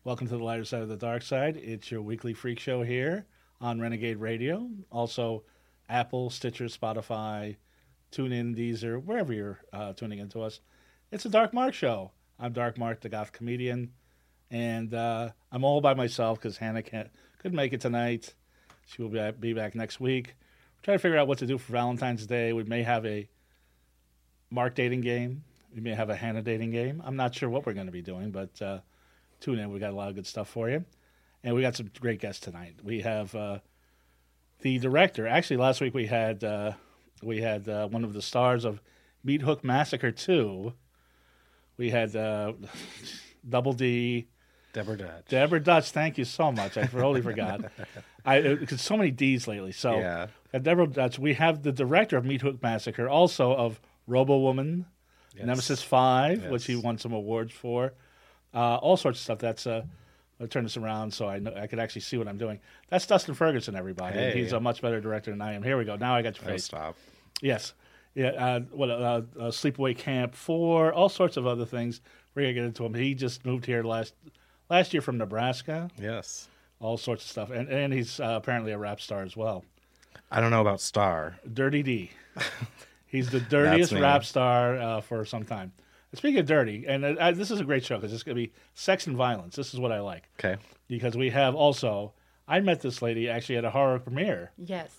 Welcome to the lighter side of the dark side. It's your weekly freak show here on Renegade Radio. Also, Apple, Stitcher, Spotify, TuneIn, Deezer, wherever you're tuning into us. It's a Dark Mark show. I'm Dark Mark, the goth comedian, and I'm all by myself because Hannah couldn't make it tonight. She will be back next week. We're trying to figure out what to do for Valentine's Day. We may have a Mark dating game. We may have a Hannah dating game. I'm not sure what we're going to be doing, but tune in. We got a lot of good stuff for you. And we got some great guests tonight. We have the director. Actually, last week we had one of the stars of Meat Hook Massacre 2. We had Double D. Deborah Dutch. Deborah Dutch, thank you so much. I totally forgot. Because so many D's lately. So Yeah. Deborah Dutch. We have the director of Meat Hook Massacre, also of Robo Woman, Yes. Nemesis 5, Yes. which he won some awards for. All sorts of stuff. That's I'll turn this around so I know I can actually see what I'm doing. That's Dustin Ferguson, everybody. Hey. He's a much better director than I am. Here we go. Now I got your Oh, face. stop. Yes. Yeah. Sleepaway Camp 4, all sorts of other things. We're gonna get into him. He just moved here last year from Nebraska. Yes. All sorts of stuff, and he's apparently a rap star as well. I don't know about Star. Dirty D. He's the dirtiest me. rap star for some time. Speaking of dirty, and this is a great show because it's going to be sex and violence. This is what I like Okay. because we have also. I met this lady actually at a horror premiere. Yes.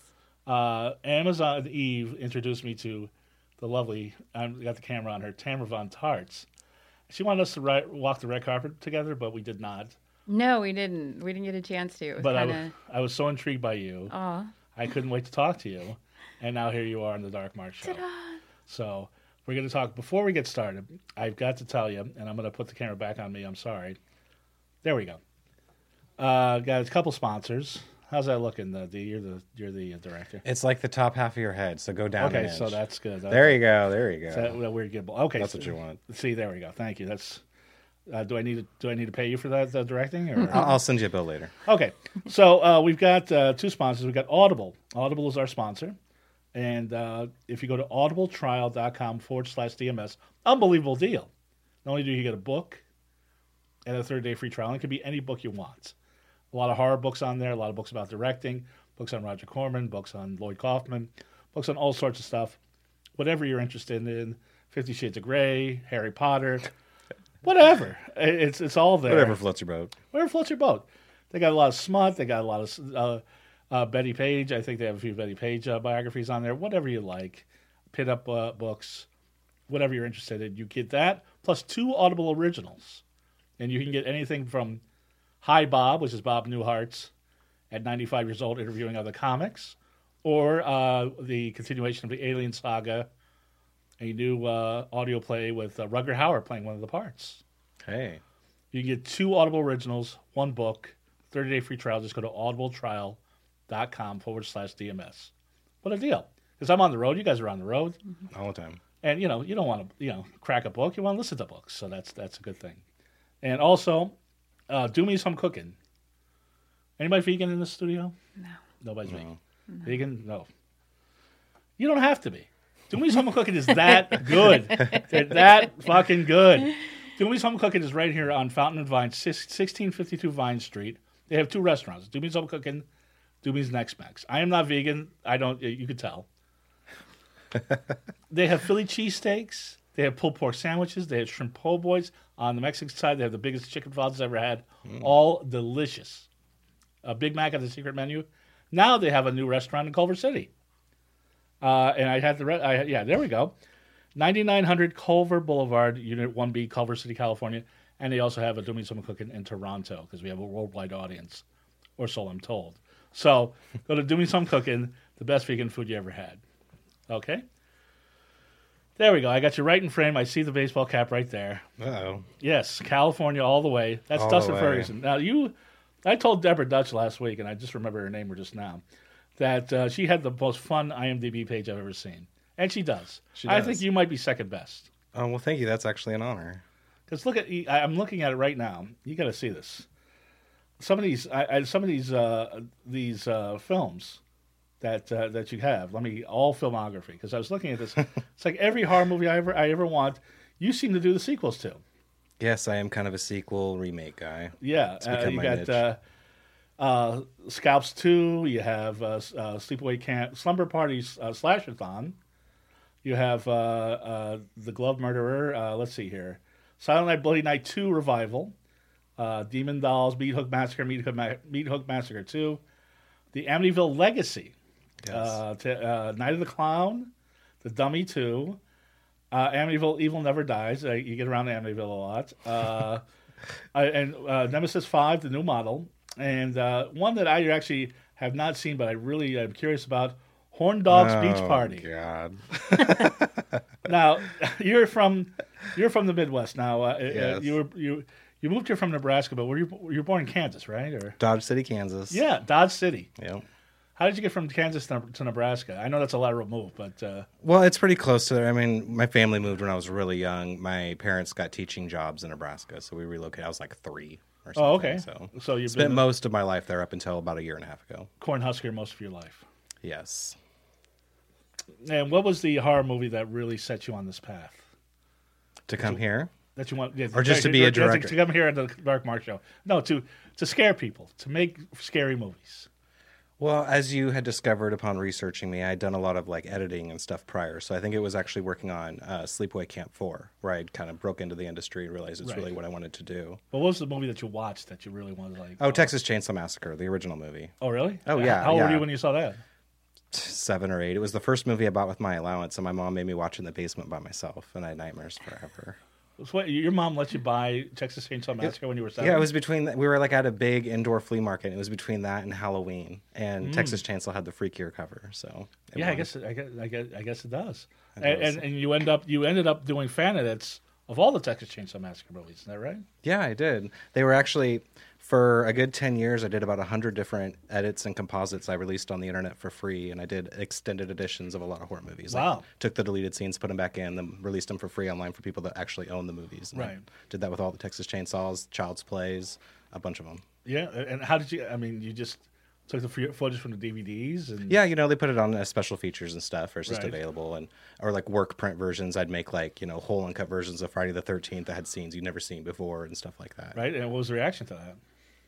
Amazon Eve introduced me to the lovely. I got the camera on her, Tamara Von Tarts. She wanted us to walk the red carpet together, but we did not. No, we didn't. We didn't get a chance to. It was But kind I was so intrigued by you. of. I couldn't wait to talk to you, and now here you are on the Dark Mark Show. Ta-da! So we're going to talk. Before we get started, I've got to tell you, and I'm going to put the camera back on me. I'm sorry. There we go. Got a couple sponsors. How's that looking, D? You're the director. It's like the top half of your head, so go down Okay, an inch. so that's good. There you go. There you go. Is that weird gimbal? Okay, That's what you want. See, there we go. Thank you. That's. Do I need to pay you for that directing? Or? I'll send you a bill later. Okay, so we've got two sponsors. We've got Audible. Audible is our sponsor. And if you go to audibletrial.com/DMS, unbelievable deal. Not only do you get a book and a 30-day free trial, it could be any book you want. A lot of horror books on there, a lot of books about directing, books on Roger Corman, books on Lloyd Kaufman, books on all sorts of stuff. Whatever you're interested in, 50 Shades of Grey, Harry Potter, whatever. It's all there. Whatever floats your boat. Whatever floats your boat. They got a lot of smut. They got a lot of Betty Page. I think they have a few Betty Page biographies on there. Whatever you like. Pit-up books. Whatever you're interested in. You get that, plus 2 Audible originals. And you can get anything from Hi Bob, which is Bob Newhart's at 95 years old interviewing other comics, or the continuation of the Alien Saga, a new audio play with Rutger Hauer playing one of the parts. Hey. You can get 2 Audible originals, 1 book, 30-day free trial. Just go to audibletrial.com/DMS. What a deal. Because I'm on the road. You guys are on the road. All the time. And, you don't want to, crack a book. You want to listen to books. So that's a good thing. And also, Do Me Some Cooking. Anybody vegan in the studio? No. Nobody's vegan. No. Vegan? No. You don't have to be. Do Me Some Cooking is that good. They're that fucking good. Do Me Some Cooking is right here on Fountain and Vine, 1652 Vine Street. They have 2 restaurants. Do Me Some Cooking, Do Me's Next Max. I am not vegan. You could tell. They have Philly cheesesteaks. They have pulled pork sandwiches. They have shrimp po' boys. On the Mexican side, they have the biggest chicken fajitas I've ever had. All delicious. A Big Mac on the secret menu. Now they have a new restaurant in Culver City. And I had there we go. 9900 Culver Boulevard, Unit 1B, Culver City, California. And they also have a Doing Some Cooking in Toronto because we have a worldwide audience, or so I'm told. So go to Doing Some Cooking, the best vegan food you ever had. Okay? There we go. I got you right in frame. I see the baseball cap right there. Uh-oh. Yes, California all the way. That's All Dustin the way. Ferguson. Now, I told Deborah Dutch last week, and I just remember her name just now, that she had the most fun IMDb page I've ever seen. And she does. She I does. think you might be second best. Oh, well, thank you. That's actually an honor. Because I'm looking at it right now. You got to see this. Some of these films that you have. All filmography. Because I was looking at this. It's like every horror movie I ever want. You seem to do the sequels to. Yes, I am kind of a sequel remake guy. Yeah, become you my got niche. Scalps 2. You have Sleepaway Camp, Slumber Party Slashathon. You have The Glove Murderer. Let's see here. Silent Night, Bloody Night 2 Revival. Demon Dolls, Meat Hook Massacre, Meat Hook Massacre 2. The Amityville Legacy. Yes. Night of the Clown. The Dummy 2. Amityville Evil Never Dies. You get around Amityville a lot. And Nemesis 5, the new model. And one that I actually have not seen, but I really am curious about, Horn Dogs Beach Party. God. Now, you're from the Midwest. Now, Yes. you moved here from Nebraska, but you were born in Kansas, right? Or Dodge City, Kansas. yeah, Dodge City. Yep. How did you get from Kansas to Nebraska? I know that's a lateral move, but Well, it's pretty close to there. I mean, my family moved when I was really young. My parents got teaching jobs in Nebraska, so we relocated. I was like 3 or something. oh, okay. So you've spent been most of my life there up until about a year and a half ago. a Cornhusker most of your life. Yes. And what was the horror movie that really set you on this path? To come here? That you want, yeah, Or just to be a director? To come here at the Dark Mark Show. No, to scare people, to make scary movies. Well, as you had discovered upon researching me, I'd done a lot of like editing and stuff prior. So I think it was actually working on Sleepaway Camp 4, where I kind of broke into the industry and realized it's Right. really what I wanted to do. But what was the movie that you watched that you really wanted to like? Oh, Texas Chainsaw Massacre, the original movie. Oh, really? Oh, yeah, How old were yeah. you when you saw that? 7 or 8. It was the first movie I bought with my allowance, and my mom made me watch in the basement by myself, and I had nightmares forever. So what, your mom let you buy Texas Chainsaw Massacre when you were 7? Yeah, it was between. We were like at a big indoor flea market. It was between that and Halloween, and Texas Chainsaw had the freakier cover. So it Yeah, I won. guess it does. It does. And you ended up doing fan edits of all the Texas Chainsaw Massacre movies. Isn't that right? Yeah, I did. They were actually for a good 10 years. I did about 100 different edits and composites I released on the internet for free, and I did extended editions of a lot of horror movies. Wow. Like, took the deleted scenes, put them back in, then released them for free online for people that actually own the movies. And I Right. did that with all the Texas Chainsaws, Child's Plays, a bunch of them. Yeah. And how did you? I mean, you just took the footage from the DVDs and Yeah, they put it on as special features and stuff, or it's just Right. available, or like work print versions. I'd make like whole uncut versions of Friday the 13th that had scenes you'd never seen before and stuff like that. right. And what was the reaction to that?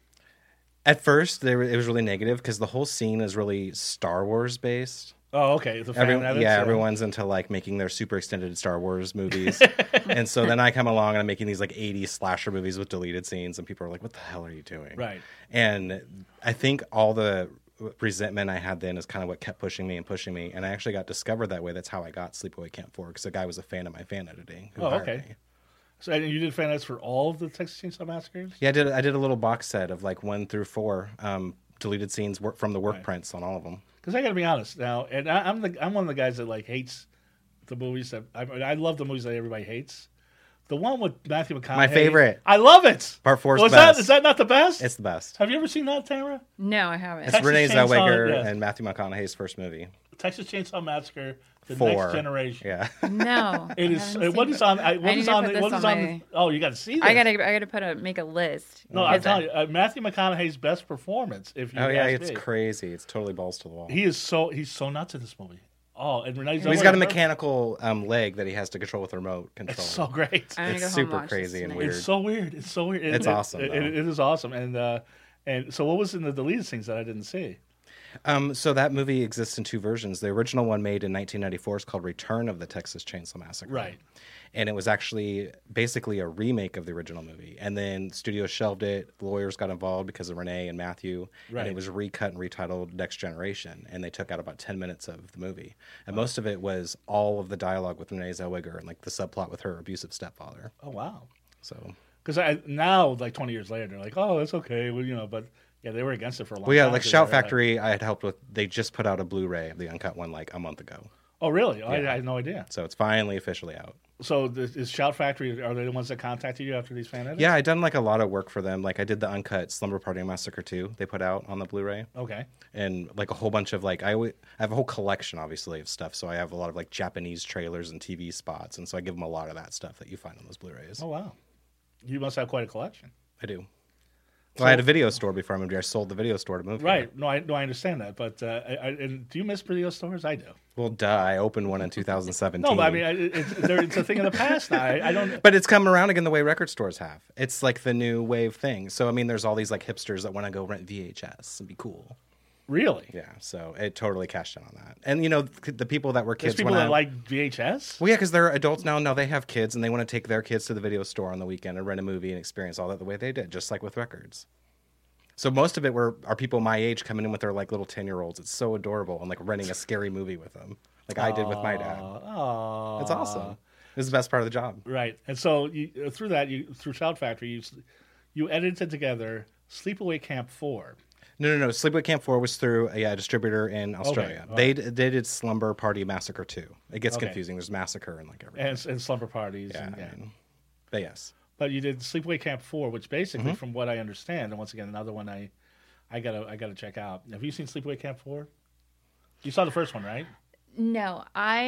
At first, it was really negative because the whole scene is really Star Wars based. Oh, okay. The fan edits, Everyone's into like making their super extended Star Wars movies, and so then I come along and I'm making these like 80s slasher movies with deleted scenes, and people are like, "What the hell are you doing?" Right. And I think all the resentment I had then is kind of what kept pushing me, and I actually got discovered that way. That's how I got Sleepaway Camp 4, because the guy was a fan of my fan editing. Who Oh, hired okay. me. So and you did fan edits for all of the Texas Chainsaw Massacres? Yeah, I did a little box set of like 1 through 4 deleted scenes from the work Right. prints on all of them. Because I got to be honest now, and I'm one of the guys that like hates the movies that I love the movies that everybody hates. The one with Matthew McConaughey, My favorite. I love it. Part 4 is Was the best. is that not the best? It's the best. Have you ever seen that, Tamara? No, I haven't. It's Texas Renee Chainsaw, Zellweger yeah. and Matthew McConaughey's first movie. Texas Chainsaw Massacre: The 4. Next Generation. Yeah. No, It I is. haven't What seen is it. on? I What need is to on? put this What is on on? my- Oh, you got to see this. I gotta make a list. No, I'm Because telling you, Matthew McConaughey's best performance. If you Oh yeah, ask it's me. crazy. It's totally balls to the wall. He's so nuts in this movie. Oh, and Renee Well, he's got a Zellweger- mechanical leg that he has to control with a remote control. It's so great. I'm gonna It's go home super and watch crazy this and tonight. weird. It's so weird. It's so weird. It's awesome, though. It is awesome. And so, what was in the deleted scenes that I didn't see? So that movie exists in 2 versions. The original one made in 1994 is called Return of the Texas Chainsaw Massacre. Right. And it was actually basically a remake of the original movie. And then studios shelved it. Lawyers got involved because of Renee and Matthew. Right. And it was recut and retitled Next Generation. And they took out about 10 minutes of the movie. And most of it was all of the dialogue with Renee Zellweger and like the subplot with her abusive stepfather. Oh wow. So, Because now, like 20 years later, they're like, oh, it's okay. Well, but yeah, they were against it for a long well, yeah, time. like 'cause Shout they were like- Factory, I had helped with. They just put out a Blu-ray of the uncut one like a month ago. Oh, really? Oh, Yeah. I had no idea. So it's finally officially out. So is Shout Factory? Are they the ones that contacted you after these fan edits? Yeah, I done like a lot of work for them. Like I did the uncut Slumber Party Massacre 2 they put out on the Blu-ray, Okay. and like a whole bunch of like I have a whole collection obviously of stuff. So I have a lot of like Japanese trailers and TV spots, and so I give them a lot of that stuff that you find on those Blu-rays. Oh wow. You must have quite a collection. I do. Well, I had a video store before I moved here. I sold the video store to move here. Right. No, I understand that. But and do you miss video stores? I do. Well, duh. I opened one in 2017. No, but I mean, it's a thing of the past now. I don't. But it's come around again the way record stores have. It's like the new wave thing. So, I mean, there's all these like hipsters that want to go rent VHS and be cool. Really? Yeah, so it totally cashed in on that. And, you know, the people that were There's kids... people when that like VHS? Well, yeah, because they're adults now. Now they have kids, and they want to take their kids to the video store on the weekend and rent a movie and experience all that the way they did, just like with records. So most of it are people my age coming in with their, like, little 10-year-olds. It's so adorable, and, like, renting a scary movie with them, like I did with my dad. Oh, It's awesome. It's the best part of the job. Right. And so through Shout Factory, you edited together Sleepaway Camp 4. No. Sleepaway Camp 4 was through a distributor in Australia. Okay, They did Slumber Party Massacre 2. It gets Okay. confusing. There's Massacre and like everything. And Slumber Parties. Yeah, and, I mean, but yes. But you did Sleepaway Camp 4, which basically, Mm-hmm. from what I understand, and once again, another one I gotta check out. Have you seen Sleepaway Camp 4? You saw the first one, right? No,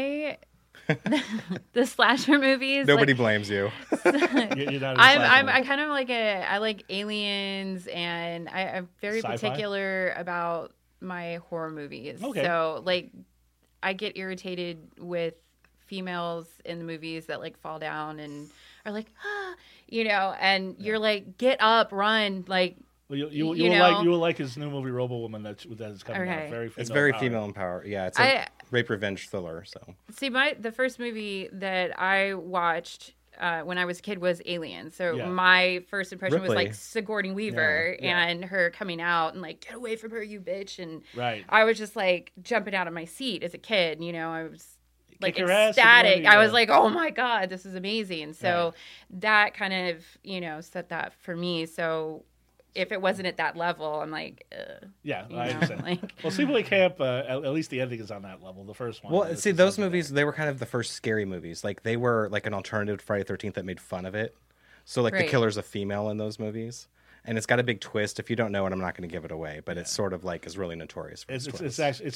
the slasher movies. Nobody like, blames you. You're not a slasher I movie. kind of like I like aliens, and I'm very Sci-fi? particular about my horror movies. Okay. So like, I get irritated with females in the movies that like fall down and are like, and you're like, get up, run, like. Well, you you will like his new movie Robo Woman that is coming out. Okay. Very It's very powered. female empowered. Yeah, it's a rape revenge thriller. So See, the first movie that I watched when I was a kid was Alien. So Yeah. my first impression was Ripley. like Sigourney Weaver Yeah. and her coming out and like, get away from her, you bitch. And Right. I was just like jumping out of my seat as a kid. You know, I was like Kick her ass, ecstatic. Sigourney, I was yeah. like, oh my God, this is amazing. So that kind of, set that for me. So if it wasn't at that level, I'm like, Yeah, you I know, understand. like. Well, Sleepaway Camp, at least the ending is on that level. The first one. well, is see, just those something movies they were kind of the first scary movies. Like they were like an alternative to Friday the 13th that made fun of it. So like the Right. killer's a female in those movies, and it's got a big twist. If you don't know it, I'm not going to give it away. But it's sort of like is really notorious for its twists. It's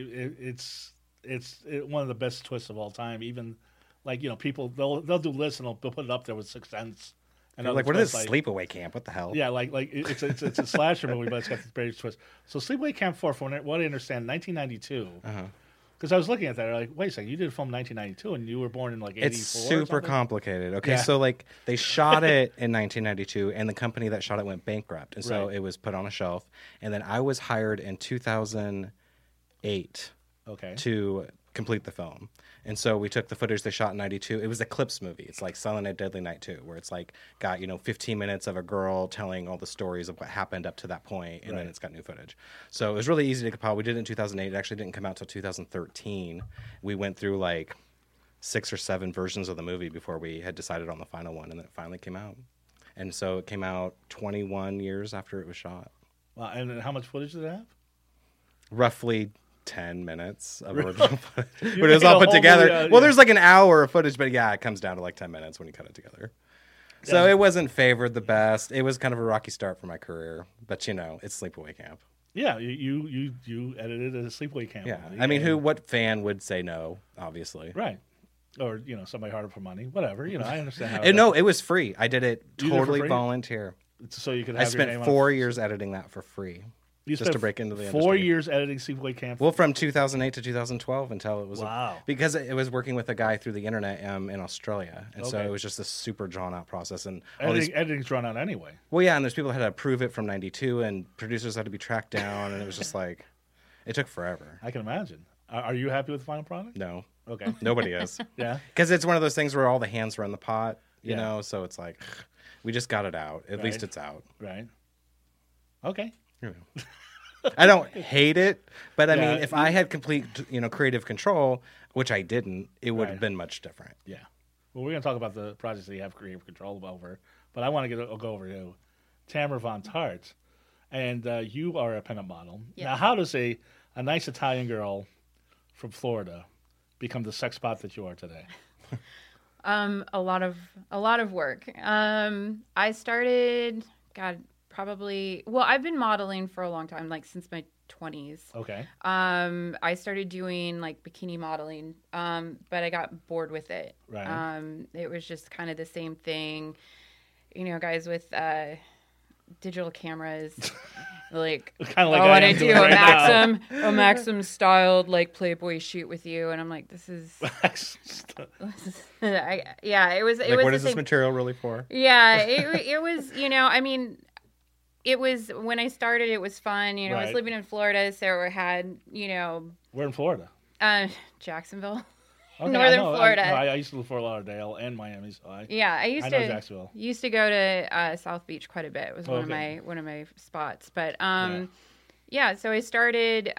one of the best twists of all time. Even like people they'll do lists and they'll put it up there with Sixth Sense. And You're other like, what is twists, Sleepaway Camp? What the hell? Yeah, like it's a slasher movie, but it's got this great twist. So Sleepaway Camp 4, from what I understand, 1992. Because I was looking at that, like, wait a second, you did a film in 1992, and you were born in like 84. It's super complicated. Okay, Yeah. so like they shot it in 1992, and the company that shot it went bankrupt, and so Right. it was put on a shelf. And then I was hired in 2008 Okay. to complete the film. And so we took the footage they shot in 92. It was a clips movie. It's like Silent Night, Deadly Night 2, where it's like got, 15 minutes of a girl telling all the stories of what happened up to that point, and then Right. it's got new footage. So it was really easy to compile. We did it in 2008. It actually didn't come out till 2013. We went through like 6 or 7 versions of the movie before we had decided on the final one, and then it finally came out. And so it came out 21 years after it was shot. Wow, and then how much footage did it have? Roughly 10 minutes of Really? original footage. But You it was made a all put whole together. movie Well, out, there's like an hour of footage, but yeah, it comes down to like 10 minutes when you cut it together. So Yeah. it wasn't favored the best. It was kind of a rocky start for my career, but it's Sleepaway Camp. Yeah, you edited a Sleepaway Camp. Yeah. movie, I mean, and- what fan would say no, obviously? Right. Or, somebody harder for money. Whatever. I understand how And no, it was free. I did it You did it for totally free? volunteer. so you could I have your name spent on 4 years editing that for free. You just spent to break into the 4 industry. years editing Sleepaway Camp. Well, from 2008 to 2012 until it was Wow. because it was working with a guy through the internet in Australia, and so Okay. it was just a super drawn out process. And all these, editing's drawn out anyway. well, yeah, and there's people that had to approve it from '92, and producers had to be tracked down, and it was just like it took forever. I can imagine. Are you happy with the final product? No, Okay. nobody is, Yeah. because it's one of those things where all the hands were in the pot, you Yeah. know. So it's like we just got it out. At least Right. it's out. Right. Okay. You know. I don't hate it, but I Yeah. mean, if I had complete, creative control, which I didn't, it would have Right. been much different. Yeah. Well, we're going to talk about the projects that you have creative control over, but I want to go over to Tamara Von Tart, and you are a pinup model. Yes. Now, how does a nice Italian girl from Florida become the sex bot that you are today? A lot of work. I started, I've been modeling for a long time, like since my 20s. Okay. I started doing like bikini modeling, but I got bored with it. Right. It was just kind of the same thing, guys with digital cameras. Like, Kind of like I I want am to doing do right now. a Maxim styled like Playboy shoot with you, and I'm like, this is, yeah, it was. It Like, was what the is this same. material really for? Yeah, it was. I mean, it was when I started. It was fun. I was Right. living in Florida, so I had We're in Florida. Jacksonville. Okay, Northern I know. Florida. I used to live in Fort Lauderdale and Miami, so Yeah, I I know Jacksonville. used to go to South Beach quite a bit. It was Okay. one of my spots. But Yeah. yeah, so I started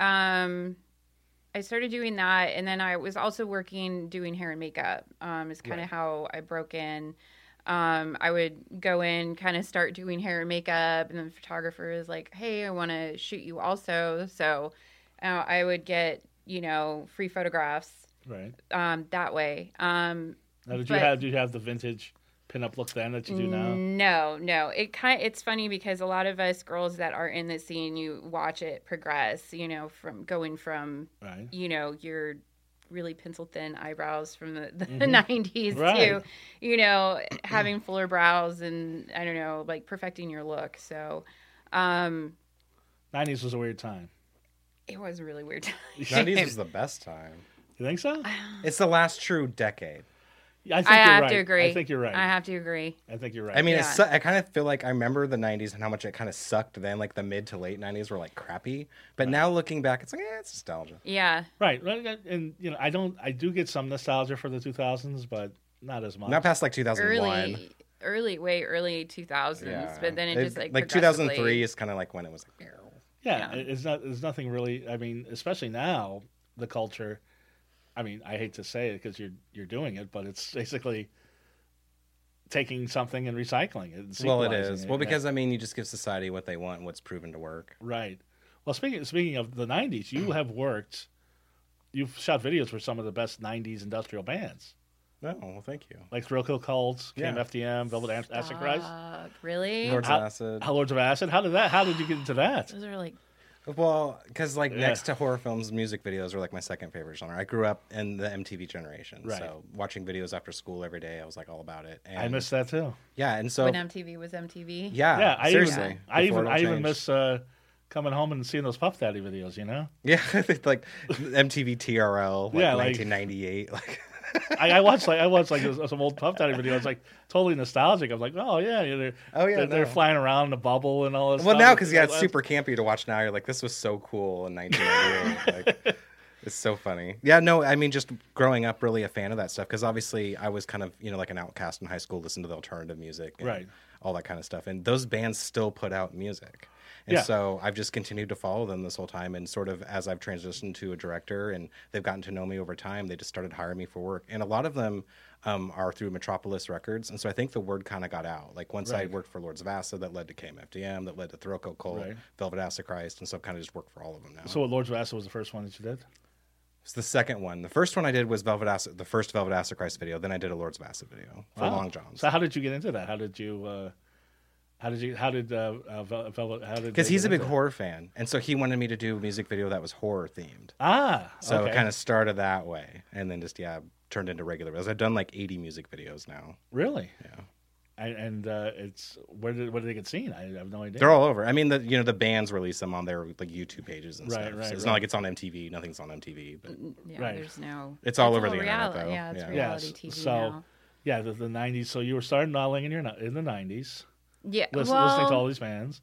doing that, and then I was also working doing hair and makeup. Is kind of Right. how I broke in. I would go in, kind of start doing hair and makeup, and then the photographer is like, "Hey, I want to shoot you also." So I would get free photographs Right. that way. Now, did you have the vintage pinup look then that you do now? No. It's funny because a lot of us girls that are in the scene, you watch it progress. From going from Right. your really pencil thin eyebrows from the Mhm. 90s Right. to having fuller brows and I don't know, like perfecting your look. So 90s was a weird time. it was a really weird time. 90s was the best time. You think so? It's the last true decade. Yeah, I think I you're have right. to agree. I think you're right. I have to agree. I think you're right. I mean, Yeah. I kind of feel like I remember the 90s and how much it kind of sucked then. Like the mid to late 90s were like crappy. But now looking back, it's like, it's nostalgia. Yeah. right. And I do get some nostalgia for the 2000s, but not as much. Not past like 2001. Early 2000s, Yeah. but then it just like 2003 progressively- is kind of like when it was like, Yeah, Yeah. There's nothing really. I mean, especially now, the culture. I mean, I hate to say it because you're doing it, but it's basically taking something and recycling it. And well, it sequelizing is. it. Well, Yeah. because I mean, you just give society what they want and what's proven to work. Right. Well, speaking of the '90s, you have worked. You've shot videos for some of the best '90s industrial bands, Oh, well, thank you. like Thrill Kill Cult, Yeah. KMFDM, Velvet Acid Christ, Really? Lords How- of Acid. Lords of Acid. How did you get into that? Those are like Well, because like Yeah. next to horror films, music videos are like my second favorite genre. I grew up in the MTV generation, Right. so watching videos after school every day, I was like all about it. And I missed that too. Yeah, and so when MTV was MTV. yeah, I seriously, even I before it all even changed. miss coming home and seeing those Puff Daddy videos. Yeah, like MTV TRL, like Yeah, like- 1998, like. I watched some old Puff Daddy videos, like totally nostalgic. I'm like, oh yeah, they're no. flying around in a bubble and all this. Well, stuff. now because it's Well, super campy to watch now. You're like, this was so cool in 1998. Like, it's so funny. Yeah, no, I mean, just growing up, really a fan of that stuff because obviously I was kind of like an outcast in high school, listened to the alternative music, and Right. all that kind of stuff, and those bands still put out music. And Yeah. so I've just continued to follow them this whole time. And sort of as I've transitioned to a director and they've gotten to know me over time, they just started hiring me for work. And a lot of them are through Metropolis Records. And so I think the word kind of got out. Like once I Right. worked for Lords of Acid, that led to KMFDM, that led to Thrill Kill Cult, Right. Velvet Acid Christ. And so I've kind of just worked for all of them now. So, Lords of Acid was the first one that you did. It's the second one. The first one I did was the first Velvet Acid Christ video. Then I did a Lords of Acid video for Wow. Long Johns. So, how did you get into that? How did Velvet? Because he's a big horror fan. And so he wanted me to do a music video that was horror themed. So okay. it kind of started that way, and then just turned into regular videos. I've done like 80 music videos now. Really. Yeah, And it's where did they get seen? I have no idea. they're all over. I mean, the bands release them on their like YouTube pages and Right, stuff. right, so it's right. not like it's on MTV. Nothing's on MTV, but Yeah, Right. there's no. It's all over all the internet, reality. though. Yeah, it's Yeah. reality Yes. TV So, now. yeah, the '90s. So you were starting modeling in the '90s, Yeah, listening to all these bands.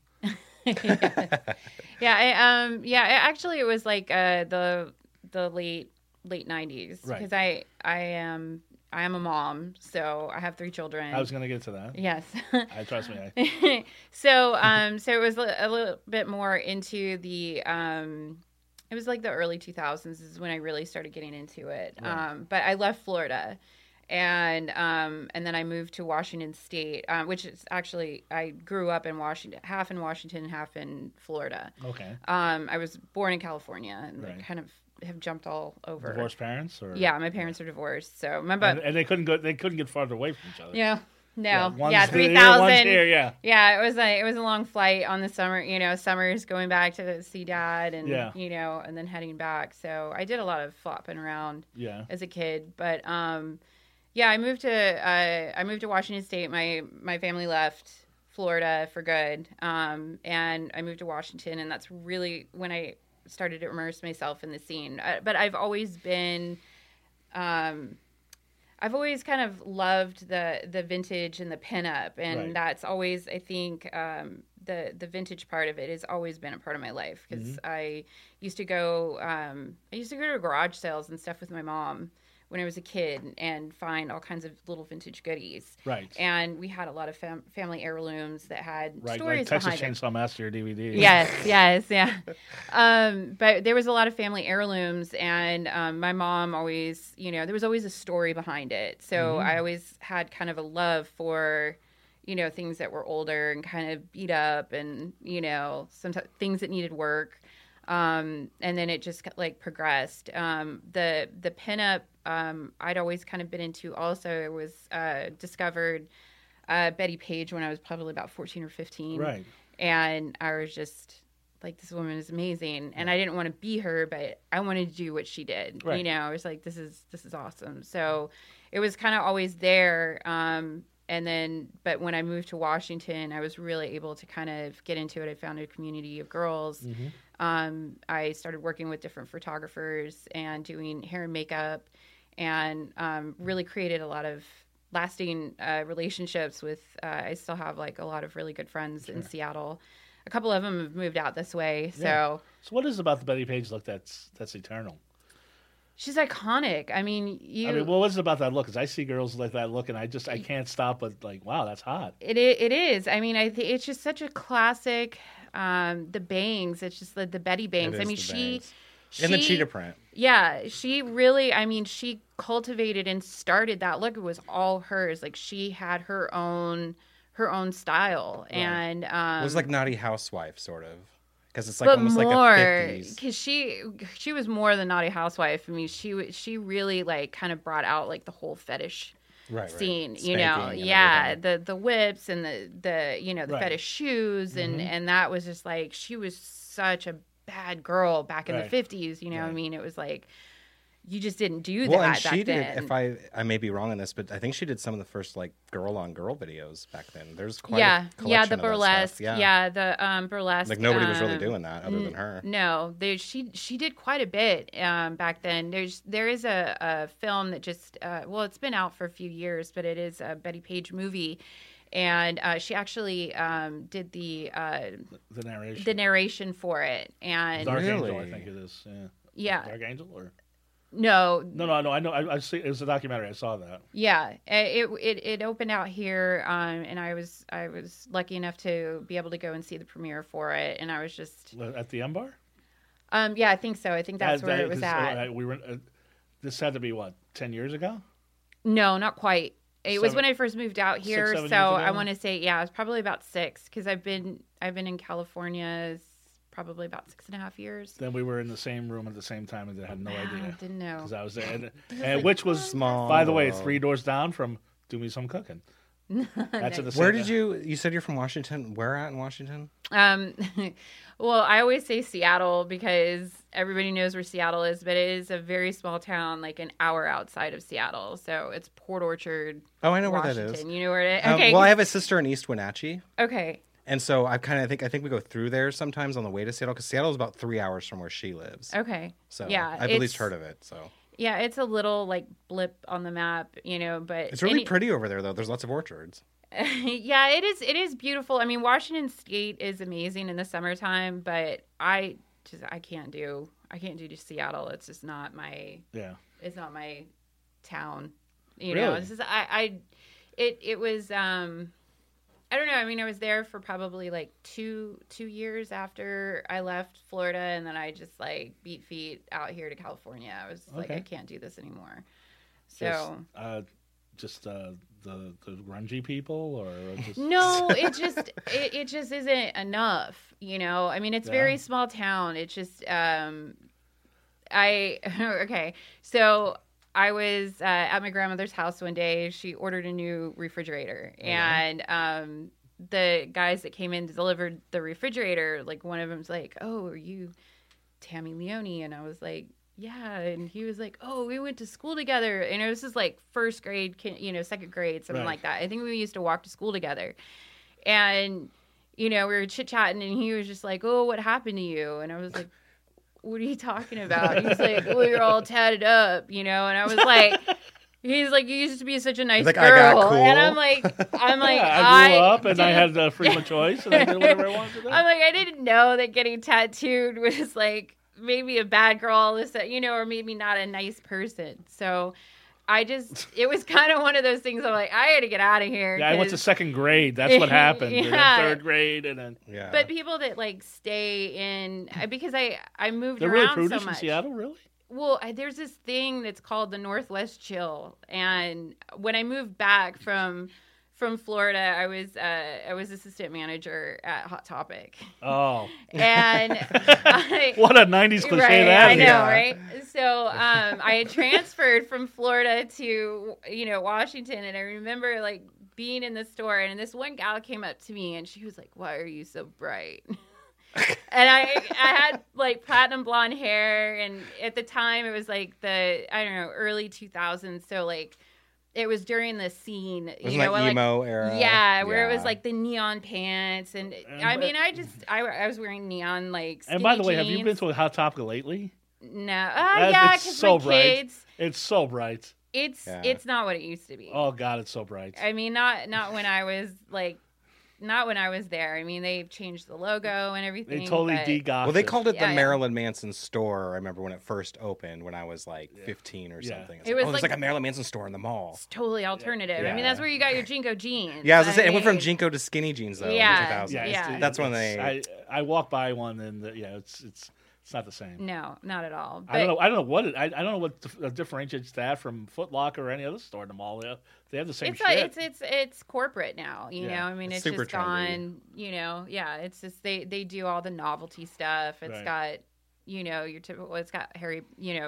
Actually, it was like the late 90s Right. because I am a mom, so I have 3 children. I was going to get to that. Yes. Trust me. So it was a little bit more into the it was like the early 2000s is when I really started getting into it. Right. But I left Florida and then I moved to Washington State, which is actually I grew up in Washington, half in Washington, half in Florida. Okay. I was born in California and Right. kind of have jumped all over. Divorced parents, or Yeah, my parents are divorced. So remember, and they couldn't go. They couldn't get farther away from each other. yeah, no, one's yeah, here, 3,000. one's here, yeah. Yeah, it was a long flight on the summer. Summers going back to see dad, and Yeah. and then heading back. So I did a lot of flopping around Yeah. as a kid. But I moved to Washington State. My family left Florida for good, and I moved to Washington, and that's really when I started to immerse myself in the scene. But I've always been, I've always kind of loved the vintage and the pinup, and Right. that's always, I think, the vintage part of it has always been a part of my life because I used to go to garage sales and stuff with my mom when I was a kid and find all kinds of little vintage goodies. Right. And we had a lot of family heirlooms that had Right, stories like Texas behind it. Chainsaw Massacre DVD. Yes, yeah. But there was a lot of family heirlooms, and my mom always, there was always a story behind it. So I always had kind of a love for, things that were older and kind of beat up, and sometimes things that needed work. And then it just progressed. The pinup I'd always kind of been into. Also, I was discovered Betty Page when I was probably about 14 or 15. Right. And I was just like, this woman is amazing. And I didn't want to be her, but I wanted to do what she did. Right. I was like, this is awesome. So it was kind of always there. But when I moved to Washington, I was really able to kind of get into it. I found a community of girls. I started working with different photographers and doing hair and makeup, and really created a lot of lasting relationships with, I still have a lot of really good friends in Seattle. A couple of them have moved out this way. Yeah. So what is it about the Betty Page look that's eternal? She's iconic. I mean, what is it about that look? Because I see girls like that look, and I can't stop but wow, that's hot. It is. I mean, it's just such a classic. The bangs. It's just the Betty bangs. It is I mean, the she bangs. And the cheetah print. Yeah, she really. I mean, she cultivated and started that look. It was all hers. She had her own style, Right. and It was like Naughty Housewife, sort of. Because it's but almost more, like a 50s. because she was more than Naughty Housewife. I mean, she really kind of brought out the whole fetish scene, Spanking and yeah, everything. the whips and the Right. fetish shoes, and that was just she was such a bad girl back in Right. the 50s. I Right. mean, it was you just didn't do Well, that and back she did. then. If I may be wrong on this, but I think she did some of the first girl on girl videos back then. There's quite a the collection of that burlesque, stuff. the burlesque. Nobody was really doing that other than her. No, she did quite a bit back then. There is a film that just it's been out for a few years, but it is a Betty Page movie, and she actually did the narration for it. And Dark Really? Angel, I think it is. Yeah. yeah, Dark Angel or no, no, I know. I see. It was a documentary. I saw that. yeah, it opened out here, and I was lucky enough to be able to go and see the premiere for it, and I was just At the M Bar. yeah, I think so. I think that's where it was at. We were. This had to be 10 years ago. No, not quite. It was 7 when I first moved out here, 7 so years I ago? want to say it was probably about 6 because I've been in California probably about 6.5 years. Then we were in the same room at the same time, and I had no idea Didn't know. because I was there, and which was Small by the way, world. 3 doors down from Do Me Some Cooking. That's in the Where same- did you said you're from Washington? Where at in Washington? Well, I always say Seattle because everybody knows where Seattle is, but it is a very small town, an hour outside of Seattle. So it's Port Orchard. Oh, I know Washington. where that is. You know where it is? Okay. Well, I have a sister in East Wenatchee. Okay. And so I think we go through there sometimes on the way to Seattle because Seattle is about 3 hours from where she lives. Okay. So yeah, I've at least heard of it. So Yeah, it's a little blip on the map, but it's really pretty over there, though. There's lots of orchards. Yeah, it is. It is beautiful. I mean, Washington State is amazing in the summertime, but I can't do Seattle. It's just not my. Yeah. It's not my town. Really? This is it was. I don't know. I mean, I was there for probably 2 years after I left Florida, and then I just beat feet out here to California. I was Okay. I can't do this anymore. So Just the grungy people, or just no, it just isn't enough. I mean, it's very Yeah. small town. It's just okay. So I was at my grandmother's house one day. She ordered a new refrigerator, and the guys that came in to deliver the refrigerator, one of them's like, "Oh, are you Tammy Leone?" And I was like, "Yeah." And he was like, "Oh, we went to school together." And it was just first grade, second grade, something Right. like that. I think we used to walk to school together. And, we were chit-chatting, and he was just like, oh, what happened to you? And I was like, what are you talking about? He's like, well, you're all tatted up, and I was like, he's like, you used to be such a nice like, girl. I got cool. And I'm like, yeah, I grew up and I had freedom of choice and I did whatever I wanted to do. I'm like, I didn't know that getting tattooed was like maybe a bad girl, or maybe not a nice person. So it was kind of one of those things. I'm like, I had to get out of here. Yeah, I went to second grade. That's what happened. Yeah. And then third grade, and then But people that like stay in, because I moved they're really around prudish so much. in Seattle, really. Well, there's this thing that's called the Northwest Chill, and when I moved back from Florida, I was assistant manager at Hot Topic. Oh, and what a '90s cliche right, that I is. know, right? So I had transferred from Florida to Washington, and I remember like being in the store, and this one gal came up to me, and she was like, "Why are you so bright?" And I had like platinum blonde hair, and at the time it was like early 2000s, so like it was during the scene, it was like emo era. Yeah, where it was like the neon pants, and I mean, I was wearing neon like skinny And by the way, jeans. have you been to a Hot Topic lately? No, yeah, it's because so my bright. kids. It's so bright. It's not what it used to be. Oh God, it's so bright. I mean, not when I was like. Not when I was there. I mean, they've changed the logo and everything. They totally de-gossed. Well, they called it the Yeah. Marilyn Manson store. I remember when it first opened when I was like 15 or something. It was there's like like a Marilyn Manson store in the mall. It's totally alternative. I mean, Yeah. that's where you got your Jinko jeans. Yeah, I was gonna say, it went from mean, Jinko to skinny jeans though Yeah. in the 2000s. Yeah. That's when they. I walked by one and it's not the same. No, not at all. But I don't know what I don't know what differentiates that from Foot Locker or any other store in the mall. They have the same shit. It's corporate now. You know, I mean, it's Super just gone. Yeah, it's just they do all the novelty stuff. It's Right. got your typical. It's got Harry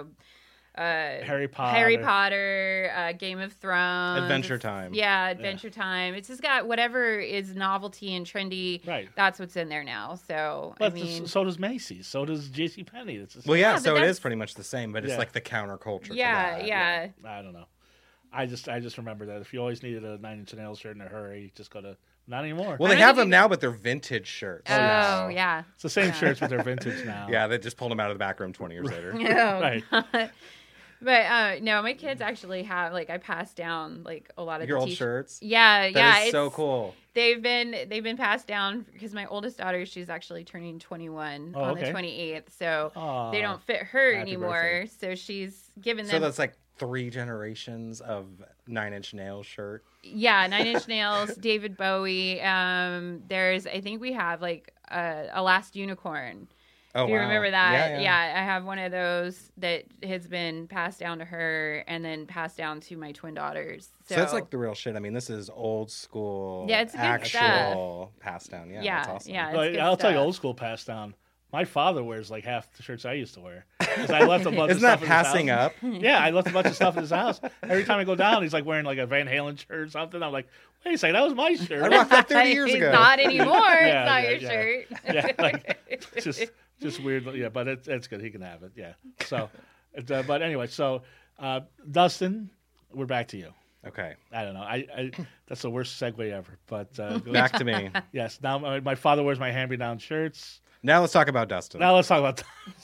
Potter. Game of Thrones, Adventure Time. Yeah, Adventure Time. It's just got whatever is novelty and trendy. Right. That's what's in there now. So But I mean, so does Macy's. So does JCPenney. It's the same. Well, yeah, but so it that's- is pretty much the same, but it's Yeah. like the counterculture. yeah, to that. yeah. I don't know. I just remember that if you always needed a 9 Inch Nails shirt in a hurry, just go to. Not anymore. Well, I they don't have think them now, but they're vintage shirts. Oh now. yeah. It's the same Yeah. shirts, but they're vintage now. Yeah, they just pulled them out of the back room 20 years later. Oh, Right. God. But no, my kids actually have I passed down like a lot of Your the old t-shirts. shirts? Yeah, That is so cool. They've been passed down because my oldest daughter, she's actually turning 21 on the 28th, so Aw, they don't fit her happy anymore. So she's given them. So that's like 3 generations of 9 Inch Nails shirt. Yeah, 9 Inch Nails, David Bowie. I think we have like a Last Unicorn. Oh, Do you wow. remember that? Yeah. I have one of those that has been passed down to her and then passed down to my twin daughters. So that's like the real shit. I mean, this is old school. Yeah, it's good actual passed down. Yeah, Yeah, that's awesome. yeah. But it's good I'll tell you, stuff. old school passed down. My father wears like half the shirts I used to wear. 'Cause I left a bunch of Isn't that stuff in his passing house. up? Yeah, I left a bunch of stuff in his house. Every time I go down, he's like wearing like a Van Halen shirt or something. I'm like, wait a second, that was my shirt. I rocked that 30 years It's ago. not anymore. Yeah, It's not yeah, your yeah. shirt. Yeah, like, just weird. Yeah, but it's good. He can have it. Yeah. So, but anyway, so Dustin, we're back to you. Okay, I don't know. I that's the worst segue ever. But go back to me. yes. Now my father wears my hand-me-down shirts. Now let's talk about Dustin. Now let's talk about.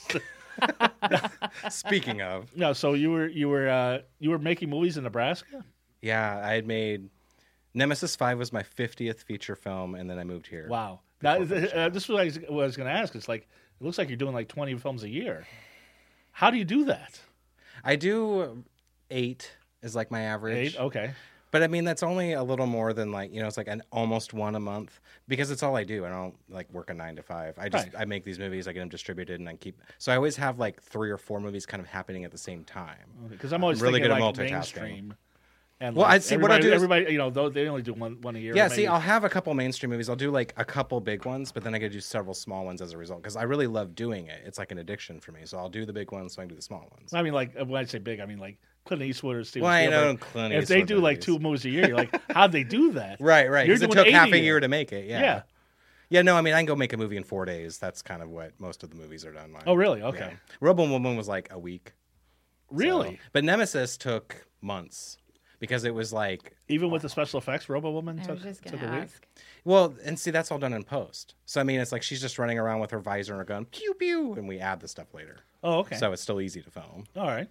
Speaking of, No, so you were making movies in Nebraska? yeah, I had made Nemesis 5 was my 50th feature film, and then I moved here. Wow. Now, this was what I was going to ask. It's like it looks like you're doing like 20 films a year. How do you do that? I do 8 is like my average. 8? Okay. But I mean, that's only a little more than like, it's like an almost one a month because it's all I do. I don't like work a 9 to 5. I make these movies, I get them distributed, and so I always have like 3 or 4 movies kind of happening at the same time. Because I'm always really thinking good at like multitasking. mainstream. And Well, like, I'd see what I do is- everybody, though they only do one a year. Yeah, maybe. see, I'll have a couple mainstream movies. I'll do like a couple big ones, but then I got to do several small ones as a result because I really love doing it. It's like an addiction for me. So I'll do the big ones, so I can do the small ones. I mean, like when I say big, I mean like Clint Eastwood or Steven Well, I know Spielberg. Clint If they Eastwood do like movies. 2 movies a year, you're like, how'd they do that? Right. You're Because it doing took 80 half a year to make it. Yeah. Yeah, no, I mean, I can go make a movie in 4 days. That's kind of what most of the movies are done like. Oh, really? Okay. Yeah. Robo Woman was like a week. Really? So- but Nemesis took months because it was like, Even with the special effects, Robo Woman I took, was just took gonna a week. ask. well, and see, that's all done in post. So I mean, it's like she's just running around with her visor and her gun, pew pew, and we add the stuff later. Oh, okay. So it's still easy to film. All right.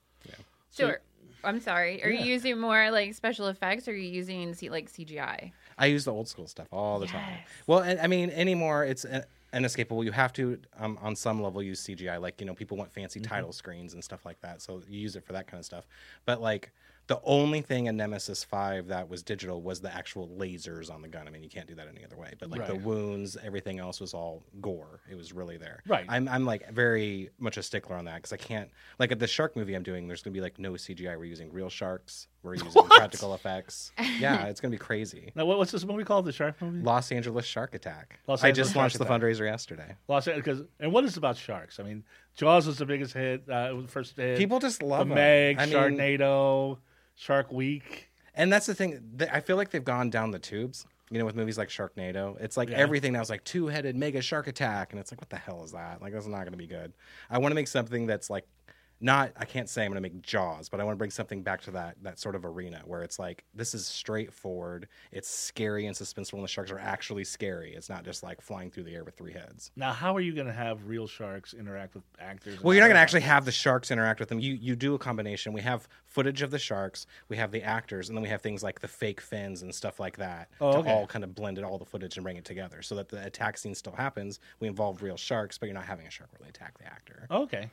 So, I'm sorry. Are Yeah. you using more like special effects, or are you using like CGI? I use the old school stuff all the time. Yes. Well, and, I mean, anymore it's inescapable. You have to, on some level, use CGI. Like, you know, people want fancy title screens and stuff like that, so you use it for that kind of stuff. But like, the only thing in Nemesis 5 that was digital was the actual lasers on the gun. I mean, you can't do that any other way. But like the Right. wounds, everything else was all gore. It was really there. Right. I'm like very much a stickler on that because I can't, like at the shark movie I'm doing, there's gonna be like no CGI. We're using real sharks. We're using practical effects. Yeah, it's gonna be crazy. Now, what's this movie called? The shark movie? Los Angeles Shark Attack. Los I Angeles just Shark launched the Attack. fundraiser yesterday. Los Angeles. And what is it about sharks? I mean, Jaws was the biggest hit. It was the first hit. People just the love them. Meg, I mean, Sharknado, Shark Week. and that's the thing. I feel like they've gone down the tubes. You know, with movies like Sharknado, it's like Yeah. everything now is like two-headed mega shark attack, and it's like, what the hell is that? Like, that's not going to be good. I want to make something that's like, not. I can't say I'm going to make Jaws, but I want to bring something back to that sort of arena where it's like this is straightforward. It's scary and suspenseful, and the sharks are actually scary. It's not just like flying through the air with three heads. Now, how are you going to have real sharks interact with actors? Well, you're not going to actually have the sharks interact with them. You do a combination. We have footage of the sharks, we have the actors, and then we have things like the fake fins and stuff like that Oh, to okay. all kind of blend all the footage and bring it together so that the attack scene still happens. We involve real sharks, but you're not having a shark really attack the actor. Okay.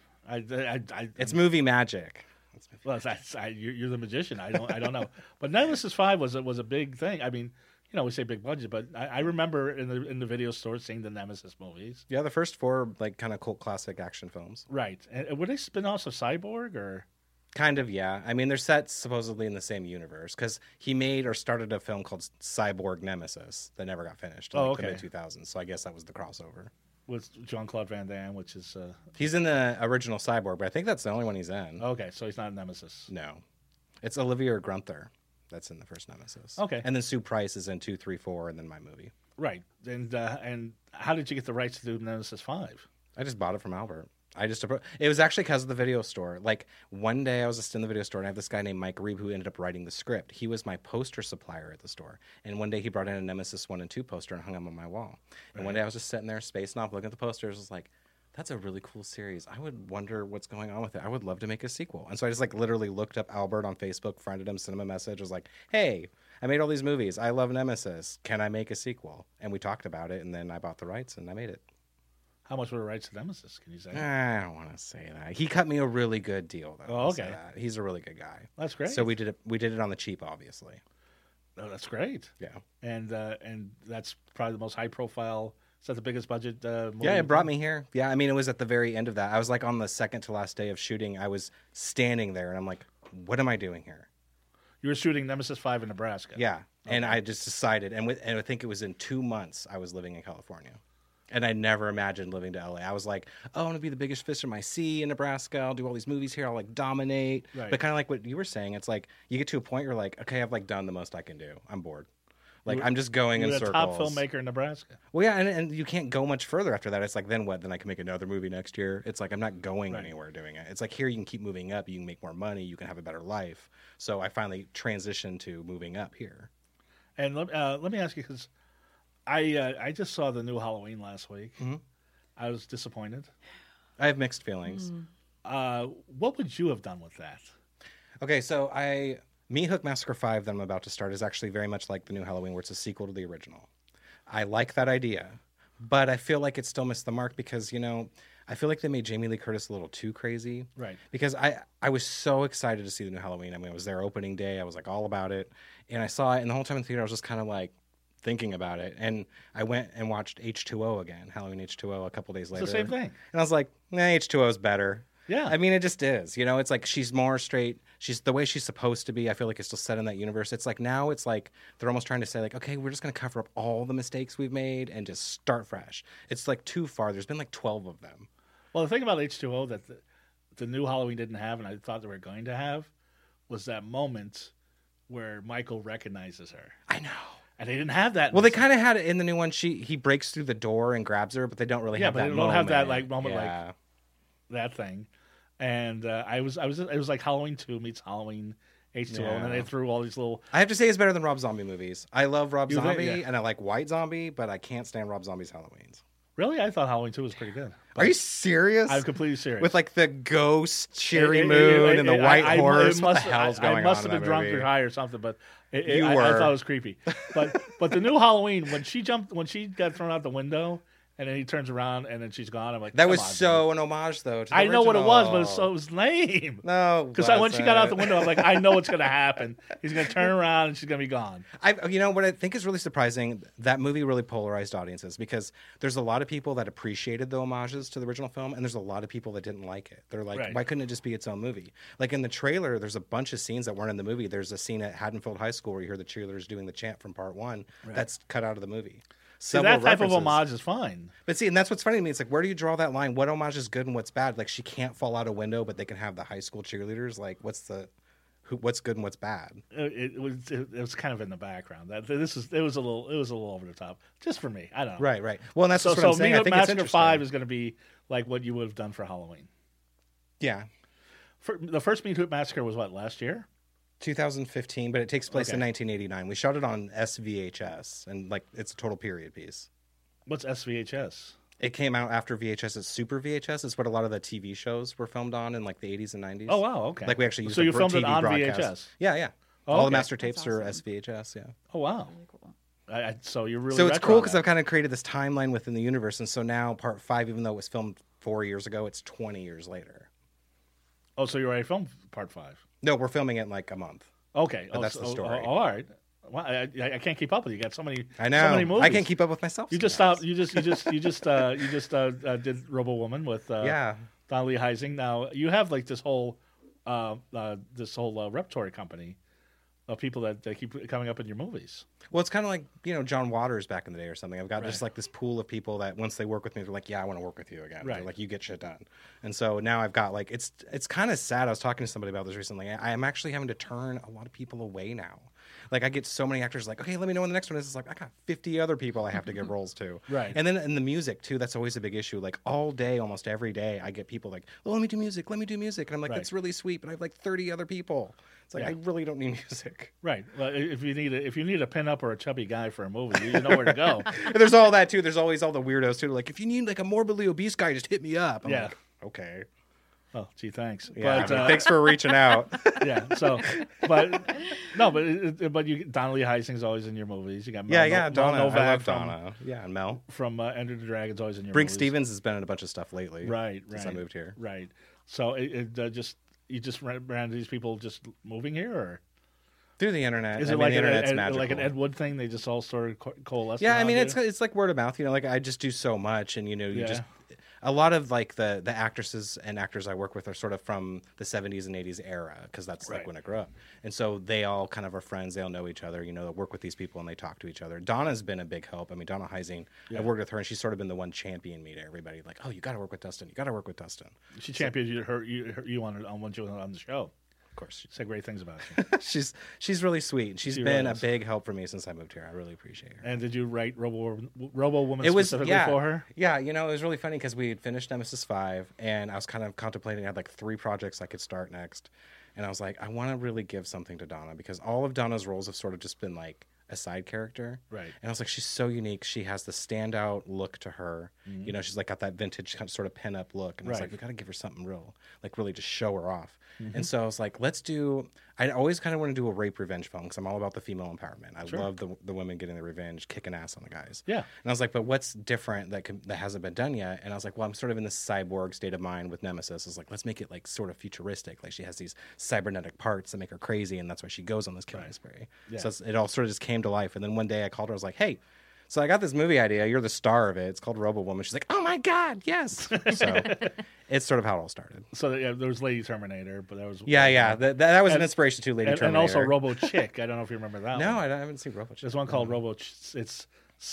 It's movie magic. Well, you're the magician. I don't know. But Nemesis 5 was a big thing. I mean, you know, we say big budget, but I remember in the video store seeing the Nemesis movies. Yeah, the first four like kind of cult classic action films. Right. And were they spin-offs of Cyborg or? Kind of, yeah. I mean, they're set supposedly in the same universe because he made or started a film called Cyborg Nemesis that never got finished in Oh, like, the okay. mid-2000s. So I guess that was the crossover. With Jean-Claude Van Damme, which is He's in the original Cyborg, but I think that's the only one he's in. okay. So he's not Nemesis. No. It's Olivia Grunther that's in the first Nemesis. Okay. And then Sue Price is in 2, 3, 4, and then my movie. Right. And how did you get the rights to do Nemesis 5? I just bought it from Albert. It was actually because of the video store. Like one day I was just in the video store and I have this guy named Mike Reeb who ended up writing the script. He was my poster supplier at the store. And one day he brought in a Nemesis 1 and 2 poster and hung them on my wall. And one day I was just sitting there spacing off looking at the posters. I was like, that's a really cool series. I would wonder what's going on with it. I would love to make a sequel. And so I just like literally looked up Albert on Facebook, friended him, sent him a message. I was like, hey, I made all these movies. I love Nemesis. Can I make a sequel? And we talked about it and then I bought the rights and I made it. How much were the rights to Nemesis? Can you say? I don't want to say that. He cut me a really good deal, though. Oh, I'll say okay. that. He's a really good guy. That's great. So we did it on the cheap, obviously. Oh, that's great. Yeah. And that's probably the most high profile. Is that the biggest budget? Movie Yeah, it brought me here. Yeah, I mean, it was at the very end of that. I was like on the second to last day of shooting. I was standing there, and I'm like, what am I doing here? You were shooting Nemesis 5 in Nebraska. Yeah. And I just decided, and I think it was in 2 months I was living in California. And I never imagined living to LA. I was like, oh, I want to be the biggest fish in my sea in Nebraska. I'll do all these movies here. I'll like dominate. Right. But kind of like what you were saying, it's like you get to a point where you're like, okay, I've like done the most I can do. I'm bored. Like I'm just going in You're the circles. top filmmaker in Nebraska. Well, yeah, and you can't go much further after that. It's like, then what? Then I can make another movie next year. It's like I'm not going Right. anywhere doing it. It's like here you can keep moving up. You can make more money. You can have a better life. So I finally transitioned to moving up here. And let me ask you, because I just saw the new Halloween last week. Mhm. I was disappointed. I have mixed feelings. What would you have done with that? Okay, so Me Hook Massacre 5 that I'm about to start is actually very much like the new Halloween, where it's a sequel to the original. I like that idea, but I feel like it still missed the mark because, you know, I feel like they made Jamie Lee Curtis a little too crazy. Right. Because I was so excited to see the new Halloween. I mean, I was there opening day. I was like all about it. And I saw it, and the whole time in the theater, I was just kind of like thinking about it. And I went and watched H2O again, Halloween H2O, a couple days later. It's the same thing. And I was like, nah, H2O is better. Yeah. I mean, it just is. You know, it's like she's more straight. She's the way she's supposed to be. I feel like it's still set in that universe. It's like now it's like they're almost trying to say like, okay, we're just going to cover up all the mistakes we've made and just start fresh. It's like too far. There's been like 12 of them. Well, the thing about H2O that the new Halloween didn't have, and I thought they were going to have, was that moment where Michael recognizes her. I know. And they didn't have that. in Well, they this- kind of had it in the new one. He breaks through the door and grabs her, but they don't really Yeah, have but that they moment. don't have that, like, moment, like- Yeah. that thing. And it was like Halloween 2 meets Halloween H2O, and then they threw all these little. I have to say it's better than Rob Zombie movies. I love Rob You think? Zombie, Yeah. and I like White Zombie, but I can't stand Rob Zombie's Halloweens. Really, I thought Halloween 2 was pretty good. Are you serious? I'm completely serious. With like the ghost cherry moon and the white horse. What the hell's going on? I must have in been that drunk movie? or high or something, but You I were. thought it was creepy. But the new Halloween, when she got thrown out the window, and then he turns around and then she's gone. I'm like, That come was on, so dude. an homage, though. To the I know what it was, but original. it was lame. No, Because when she got out the window, I'm like, I know what's going to happen. He's going to turn around and she's going to be gone. You know what I think is really surprising? That movie really polarized audiences because there's a lot of people that appreciated the homages to the original film, and there's a lot of people that didn't like it. They're like, Right. why couldn't it just be its own movie? Like in the trailer, there's a bunch of scenes that weren't in the movie. There's a scene at Haddonfield High School where you hear the cheerleaders doing the chant from part one. That's cut out of the movie. See, Several that type references. of homage is fine. But see, and that's what's funny to me. It's like, where do you draw that line? What homage is good and what's bad? Like, she can't fall out a window, but they can have the high school cheerleaders. Like, what's good and what's bad? It was kind of in the background. It was a little over the top, just for me. I don't know. Right. Well, and that's So just what I'm saying. I Meat think it's Massacre interesting. 5 is going to be like what you would have done for Halloween. Yeah. The first Meat Hoop Massacre was what, last year? 2015, but it takes place in Okay. 1989. We shot it on SVHS, and like it's a total period piece. What's SVHS? It came out after VHS. It's Super VHS. It's what a lot of the TV shows were filmed on in like the 80s and 90s. Oh wow, okay. Like we actually used so you filmed TV it on broadcast. VHS. Yeah. Oh, All the okay. master tapes That's are awesome. SVHS. Yeah. Oh wow. Really cool. So you're really So it's retro cool on because that. I've kind of created this timeline within the universe, and so now Part 5, even though it was filmed 4 years ago, it's 20 years later. Oh, so you already filmed Part 5. No, we're filming it in like a month. Okay. But that's the story. all right. Well, I can't keep up with you. You got so many. I know. So many movies. I can't keep up with myself. You just sometimes. stopped. You just did Robo Woman with Yeah. Don Lee Heising. Now you have like this whole repertory company of people that keep coming up in your movies. Well, it's kind of like, John Waters back in the day or something. I've got Right. just like this pool of people that once they work with me, they're like, yeah, I want to work with you again. Right. They're like, you get shit done. And so now I've got like, it's kind of sad. I was talking to somebody about this recently. I am actually having to turn a lot of people away now. Like I get so many actors like, okay, let me know when the next one is. It's like, I got 50 other people I have to give roles to. Right. And then in the music too, that's always a big issue. Like all day, almost every day, I get people like, oh, let me do music. And I'm like, Right. that's really sweet, but I have like 30 other people. It's like, Yeah. I really don't need music. Right. Well, if you need a pin-up or a chubby guy for a movie, you know where to go. And there's all that too. There's always all the weirdos too. Like if you need like a morbidly obese guy, just hit me up. I'm Yeah. like, okay. Oh, gee, thanks. Yeah. But thanks for reaching out. yeah. So, but you Donnelly Heising's always in your movies. You got Mel, yeah. Donna. Mel Novak I love from, Donna. Yeah, and Mel. from Enter the Dragon's always in your Brink movies. Stevens has been in a bunch of stuff lately. Right. Since I moved here. Right. So you just ran into these people just moving here, or Through the internet. is I it mean, like the internet's magical. like an Ed Wood thing? They just all started coalescing. Yeah, I mean, around you? it's like word of mouth. Like I just do so much, and you Yeah. just a lot of like the actresses and actors I work with are sort of from the 70s and 80s era because that's Right. like when I grew up, and so they all kind of are friends. They all know each other. They work with these people and they talk to each other. Donna's been a big help. I mean, Donna Heising. Yeah. I've worked with her, and she's sort of been the one champion me to everybody. Like, oh, you got to work with Dustin. You got to work with Dustin. She championed you on the show. Of course, Said great things about you. she's really sweet. She's She been really a is. big help for me since I moved here. I really appreciate her. And did you write Robo Woman It was specifically for her? Yeah, it was really funny because we had finished Nemesis 5, and I was kind of contemplating. I had like 3 projects I could start next, and I was like, I want to really give something to Donna because all of Donna's roles have sort of just been like a side character. Right. And I was like, she's so unique. She has the standout look to her. She's like got that vintage kind of sort of pin-up look, and I was Right. like, we got to give her something real, like really just show her off. And so I was like, let's do. I always kind of want to do a rape revenge film because I'm all about the female empowerment. I Sure. love the women getting the revenge, kicking ass on the guys. Yeah. And I was like, but what's different that hasn't been done yet? And I was like, well, I'm sort of in this cyborg state of mind with Nemesis. I was like, let's make it like sort of futuristic. Like she has these cybernetic parts that make her crazy, and that's why she goes on this killing spree. Yeah. So it all sort of just came to life. And then one day I called her. I was like, hey, so I got this movie idea. You're the star of it. It's called Robo Woman. She's like, oh my God, yes. So it's sort of how it all started. So yeah, there was Lady Terminator, but that was Yeah. That was an And- inspiration to Lady and Terminator. also Robo Chick. I don't know if you remember that. No, one. I haven't seen Robo. There's one called Robo. It's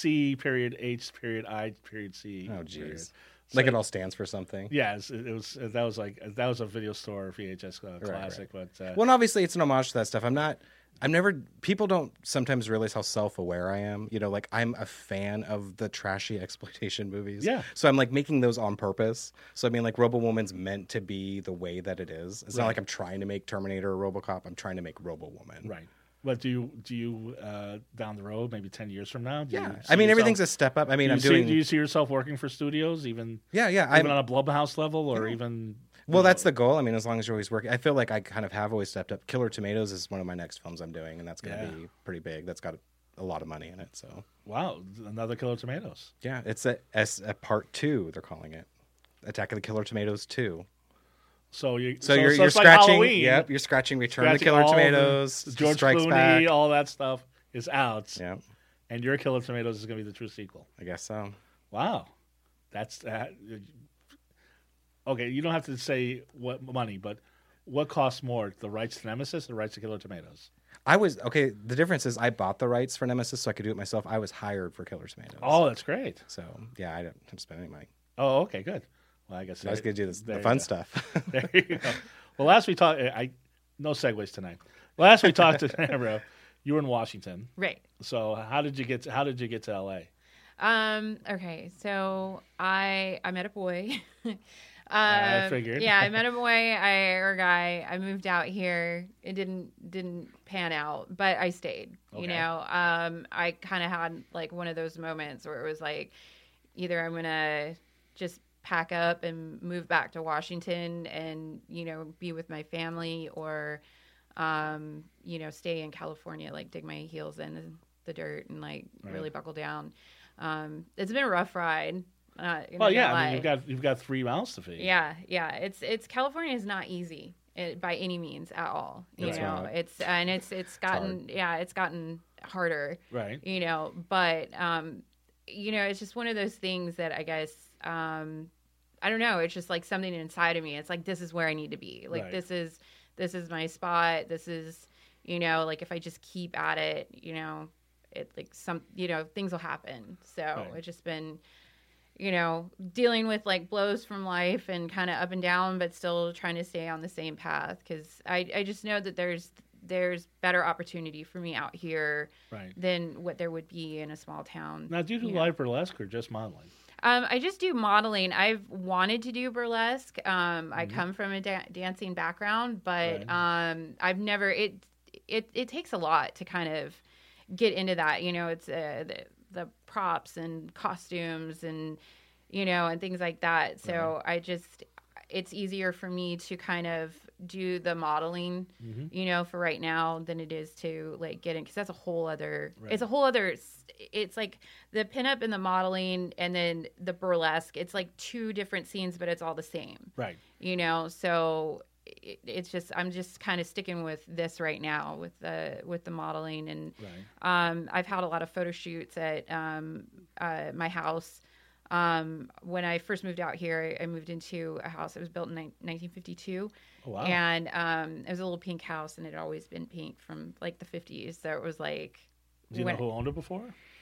C.H.I.C. Oh, period. jeez. So Like it all stands for something. Yeah, that was a video store VHS classic. But Well, and obviously it's an homage to that stuff. I'm not People don't sometimes realize how self-aware I am. You know, like I'm a fan of the trashy exploitation movies. Yeah. So I'm like making those on purpose. So I mean, like Robo-Woman's meant to be the way that it is. It's not like I'm trying to make Terminator or RoboCop. I'm trying to make Robo-Woman. Right. But do you down the road, maybe 10 years from now? I mean, everything's a step up. I mean, do you see yourself working for studios, even even on a Blumhouse level, or even? Well, that's the goal. I mean, as long as you're always working, I feel like I kind of have always stepped up. Killer Tomatoes is one of my next films I'm doing, and that's going to be pretty big. That's got a lot of money in it. So wow, another Killer Tomatoes. Yeah, it's a part 2. They're calling it Attack of the Killer Tomatoes 2. So you're scratching. Like yep, you're scratching. Return to Killer Tomatoes. George Strikes Clooney, Back. all that stuff is out. Yeah, and your Killer Tomatoes is going to be the true sequel. I guess so. Wow, that's okay. You don't have to say what money, but what costs more, the rights to Nemesis or the rights to Killer Tomatoes? The difference is I bought the rights for Nemesis so I could do it myself. I was hired for Killer Tomatoes. Oh, that's great. So yeah, I didn't have to spend any money. Oh, okay, good. Well, I guess I was going to do the fun stuff. There you go. Well, last we talked, no segues tonight. Last we talked to Deborah, you were in Washington, right? So how did you get to LA? Okay, so I met a boy. I figured. Yeah, I met a boy or a guy. I moved out here. It didn't pan out, but I stayed. Okay. You know, I kind of had like one of those moments where it was like, either I'm gonna just pack up and move back to Washington and, you know, be with my family, or, you know, stay in California, like dig my heels in the dirt and like really buckle down. It's been a rough ride. Well, yeah, I mean, you've got 3 mouths to feed. Yeah. It's California is not easy by any means at all. You know, right. It's gotten harder. Right. You know, but you know, it's just one of those things that I guess I don't know. It's just like something inside of me. It's like, this is where I need to be. Like this is my spot. This is, you know, like if I just keep at it, you know, it like things will happen. So it's just been, you know, dealing with like blows from life and kind of up and down, but still trying to stay on the same path. Cause I just know that there's better opportunity for me out here than what there would be in a small town. Now, do you do live burlesque or just modeling? I just do modeling. I've wanted to do burlesque. I come from a dancing background, but I've never. It takes a lot to kind of get into that. You know, it's the props and costumes and, you know, and things like that. So it's easier for me to kind of do the modeling, you know, for right now than it is to like get in, because that's a whole other. It's a whole other. It's like the pinup and the modeling, and then the burlesque. It's like 2 different scenes, but it's all the same. Right. You know, so it's just I'm just kind of sticking with this right now with the modeling, and I've had a lot of photo shoots at my house. When I first moved out here, I moved into a house that was built in 1952. Oh, wow. And it was a little pink house, and it had always been pink from like the 50s. So it was like. Do you know who owned it before?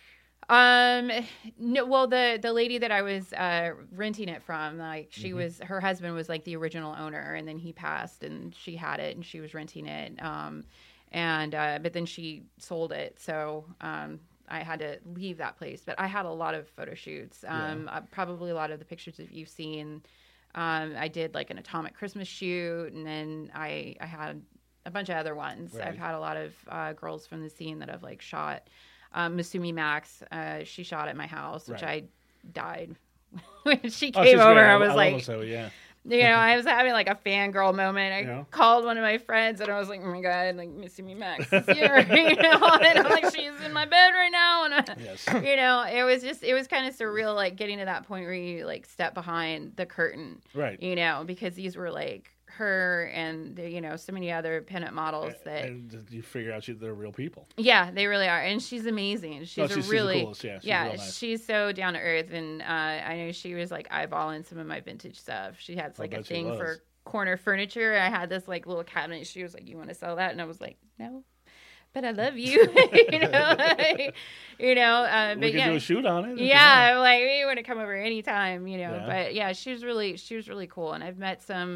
No. Well, the lady that I was renting it from, like she was, her husband was like the original owner, and then he passed, and she had it, and she was renting it. But then she sold it, so I had to leave that place. But I had a lot of photo shoots. Probably a lot of the pictures that you've seen. I did like an Atomic Christmas shoot, and then I had a bunch of other ones. Right. I've had a lot of girls from the scene that have like shot. Masumi Max, she shot at my house, which I died when she came over. I was like, you know, I was having like a fangirl moment. I called one of my friends, and I was like, oh my God, like Masumi Max is here, you know, and I'm like, she's in my bed right now, and you know, it was kind of surreal, like getting to that point where you like step behind the curtain, right? You know, because these were like her and you know so many other pinup models that and you figure out they're real people. Yeah, they really are, and she's amazing. She's really the coolest. She's real nice. She's so down to earth, and I know she was like eyeballing some of my vintage stuff. She had like a thing for corner furniture. I had this like little cabinet. She was like, "You want to sell that?" And I was like, "No, but I love you." You know, we can do a shoot on it. Yeah, I'm like, you want to come over anytime, you know. Yeah. But yeah, she was really cool, and I've met some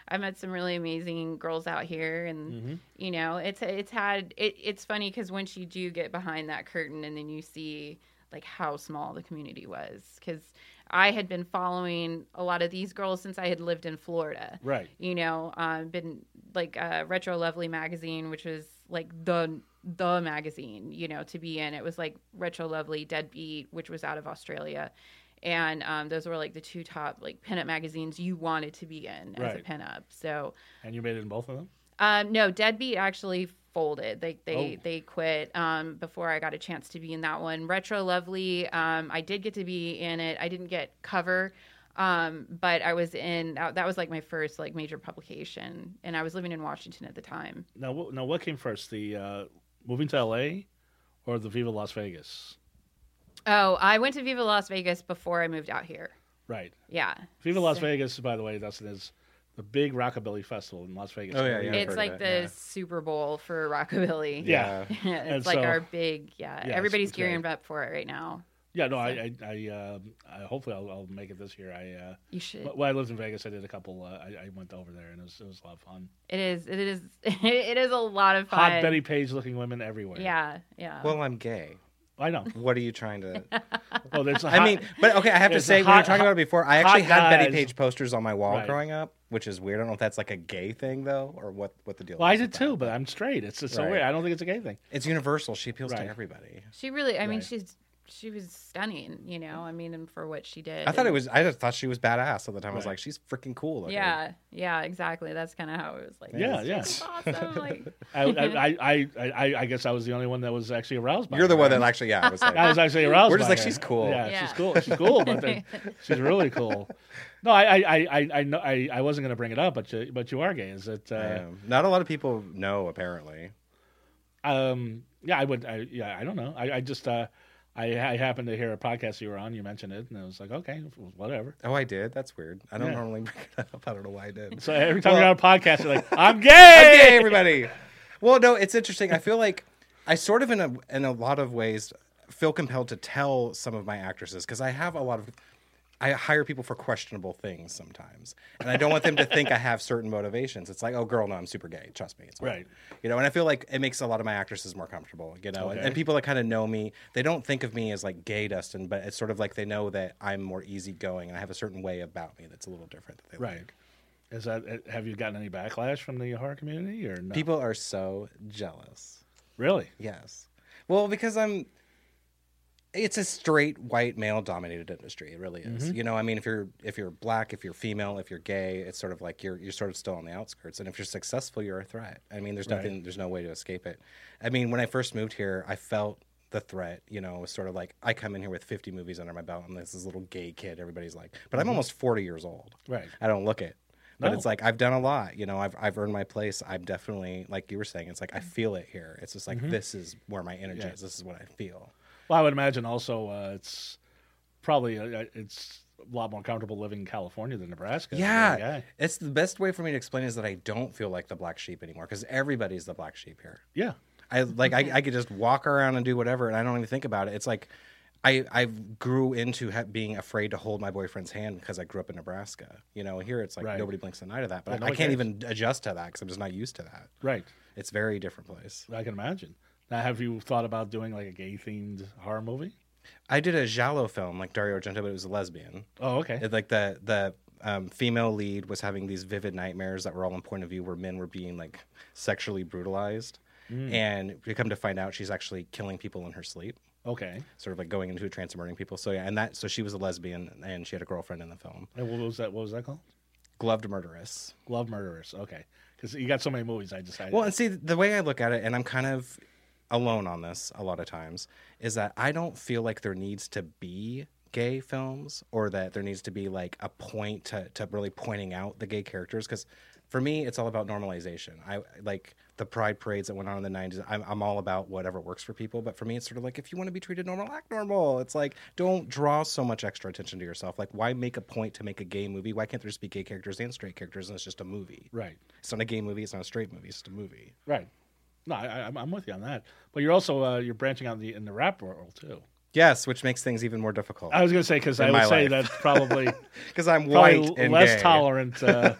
I met some really amazing girls out here, and you know, it's funny because once you do get behind that curtain, and then you see like how small the community was, because I had been following a lot of these girls since I had lived in Florida. Right. You know, been like Retro Lovely magazine, which was like the magazine, you know, to be in. It was like Retro Lovely, Deadbeat, which was out of Australia. And those were like the two top like pinup magazines you wanted to be in as a pinup. So. And you made it in both of them? No, Deadbeat actually folded. They quit before I got a chance to be in that one. Retro Lovely, I did get to be in it. I didn't get cover, but I was in. That was like my first like major publication, and I was living in Washington at the time. Now, what came first, the moving to LA or the Viva Las Vegas? Oh, I went to Viva Las Vegas before I moved out here. Right. Yeah. Viva Las Vegas, by the way, Dustin, is the big rockabilly festival in Las Vegas. Oh, yeah, every yeah. year. It's like the Super Bowl for rockabilly. Yeah. It's like our big, everybody's it's gearing great. up for it right now. Yeah, no, I hopefully I'll make it this year. You should. When I lived in Vegas, I did a couple. I went over there, and it was a lot of fun. It is it is a lot of fun. Hot Betty Page looking women everywhere. Yeah. Well, I'm gay. I know. What are you trying to? Oh, there's. I mean, but okay, I have to there's say, a when you're hot- talking about it before, I actually hot had Betty guys. Page posters on my wall Right. growing up, which is weird. I don't know if that's like a gay thing though, or what the deal. Well, I is did with too, that. but I'm straight. It's so Right. weird. I don't think it's a gay thing. It's universal. She appeals Right. to everybody. She really, I mean, Right. she was stunning, you know. I mean, and for what she did. I just thought she was badass at the time. I was Right. like, she's freaking cool. looking. Yeah, exactly. That's kind of how it was like. Yeah, yeah. She's awesome. Like, I guess I was the only one that was actually aroused by You're the her. one that actually, yeah, was like, I was actually aroused. We're just by like, her. she's cool. Yeah, Yeah. she's cool. She's cool, but she's really cool. No, I know I wasn't going to bring it up, but you are gay. Is it? Not a lot of people know, apparently. Yeah, I would. I don't know. I just I happened to hear a podcast you were on. You mentioned it, and I was like, okay, whatever. Oh, I did. That's weird. I don't Yeah. normally bring it up. I don't know why I did. So every time Well- you're on a podcast, you're like, I'm gay. Okay, everybody. Well, no, it's interesting. I feel like I sort of, in a lot of ways, feel compelled to tell some of my actresses because I have I hire people for questionable things sometimes, and I don't want them to think I have certain motivations. It's like, oh, girl, no, I'm super gay. Trust me, it's fine. Right. You know, and I feel like it makes a lot of my actresses more comfortable. You know, Okay. and people that kind of know me, they don't think of me as like gay Dustin, but it's sort of like they know that I'm more easygoing and I have a certain way about me that's a little different. That they Right. like. Is that? Have you gotten any backlash from the horror community or no? People are so jealous. Really? Yes. Well, because it's a straight white male dominated industry. It really is. You know, I mean, if you're black, if you're female, if you're gay, it's sort of like you're sort of still on the outskirts. And if you're successful, you're a threat. I mean, there's no way to escape it. I mean, when I first moved here, I felt the threat, you know. It was sort of like I come in here with 50 movies under my belt and this little gay kid, everybody's like, but I'm almost 40 years old. Right. I don't look it. But No. it's like I've done a lot, you know. I've earned my place. I'm definitely, like you were saying, it's like I feel it here. It's just like this is where my energy Yeah. is. This is what I feel. Well, I would imagine also it's probably it's a lot more comfortable living in California than Nebraska. Yeah, it's the best way for me to explain is that I don't feel like the black sheep anymore because everybody's the black sheep here. Yeah. I could just walk around and do whatever, and I don't even think about it. It's like I grew into being afraid to hold my boyfriend's hand because I grew up in Nebraska. You know, here it's like Right. nobody blinks an eye to that, but Yeah, no I one can't cares. even adjust to that because I'm just not used to that. Right. It's a very different place. I can imagine. Now, have you thought about doing like a gay-themed horror movie? I did a giallo film like Dario Argento, but it was a lesbian. Oh, okay. It, like the female lead was having these vivid nightmares that were all in point of view where men were being like sexually brutalized, and we come to find out she's actually killing people in her sleep, Okay. sort of like going into a trance and murdering people. So yeah, and so she was a lesbian and she had a girlfriend in the film. And what was that? What was that called? Gloved Murderess. Glove Murderers. Okay. Because you got so many movies, I decided. Well, and see, the way I look at it, and I'm kind of alone on this a lot of times, is that I don't feel like there needs to be gay films or that there needs to be like a point to really pointing out the gay characters. Because for me, it's all about normalization. I like the pride parades that went on in the 90s. I'm all about whatever works for people. But for me, it's sort of like if you want to be treated normal, act normal. It's like don't draw so much extra attention to yourself. Like why make a point to make a gay movie? Why can't there just be gay characters and straight characters and it's just a movie? right. It's not a gay movie. It's not a straight movie. It's just a movie. Right. No, I'm with you on that. But you're also you're branching out in the rap world too. Yes, which makes things even more difficult. I was going to say because I In would my say life. that's probably Because I'm white and less gay. tolerant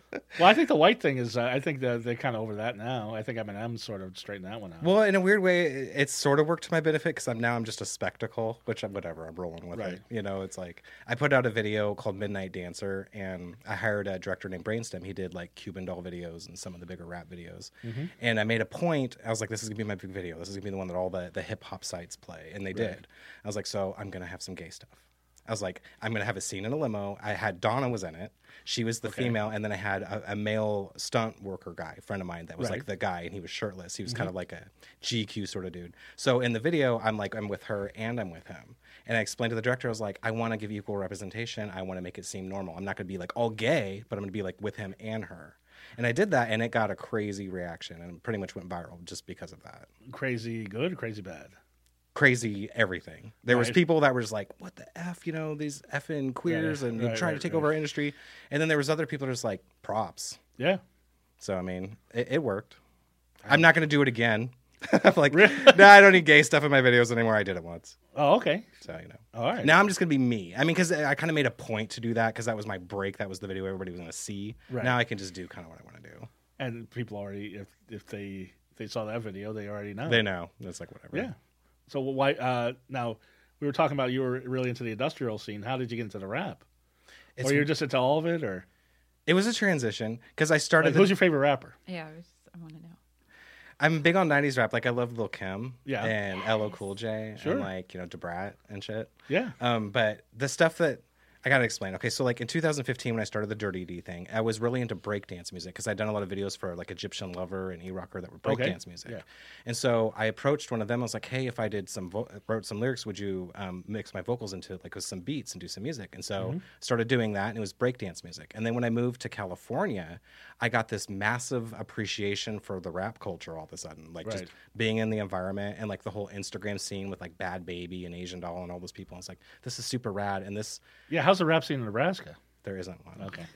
Well, I think the white thing is, I think that they're kind of over that now. I think Eminem sort of straightened that one out. Well, in a weird way, it sort of worked to my benefit because I'm just a spectacle, which I'm rolling with it. You know, it's like I put out a video called Midnight Dancer, and I hired a director named Brainstem. He did like Cuban Doll videos and some of the bigger rap videos. And I made a point. I was like, this is gonna be my big video. This is gonna be the one that all the hip hop sites play, and they did. I was like, so I'm gonna have some gay stuff. I was like, I'm going to have a scene in a limo. I had Donna was in it. She was the female. And then I had a male stunt worker guy, a friend of mine that was like the guy, and he was shirtless. He was kind of like a GQ sort of dude. So in the video, I'm with her and I'm with him. And I explained to the director, I was like, I want to give equal representation. I want to make it seem normal. I'm not going to be like all gay, but I'm going to be like with him and her. And I did that, and it got a crazy reaction and pretty much went viral just because of that. Crazy good or crazy bad? Crazy everything. There was people that were just like, what the F, you know, these effing queers and trying to take over our industry. And then there was other people just like, props. Yeah. So, I mean, it worked. I'm not going to do it again. I'm like, no, I don't need gay stuff in my videos anymore. I did it once. Oh, okay. So, you know. All right. Now I'm just going to be me. I mean, because I kind of made a point to do that because that was my break. That was the video everybody was going to see. Right. Now I can just do kind of what I want to do. And people already, if they saw that video, they already know. They know. It's like whatever. Yeah. So why? Now we were talking about you were really into the industrial scene. How did you get into the rap? Or you're just into all of it, or it was a transition because I started. Who's your favorite rapper? Yeah, I want to know. I'm big on 90s rap. Like, I love Lil' Kim and LL Cool J and, like, you know, DeBrat and shit. Yeah. But the stuff that I got to explain. Okay, so, like, in 2015 when I started the Dirty D thing, I was really into breakdance music because I'd done a lot of videos for, like, Egyptian Lover and E-Rocker that were breakdance music. Yeah. And so I approached one of them. I was like, hey, if I did wrote some lyrics, would you mix my vocals into, like, with some beats and do some music? And so started doing that, and it was breakdance music. And then when I moved to California, I got this massive appreciation for the rap culture all of a sudden, like just being in the environment and like the whole Instagram scene with like Bad Baby and Asian Doll and all those people. I was like, this is super rad. And this, how's the rap scene in Nebraska? There isn't one. Okay,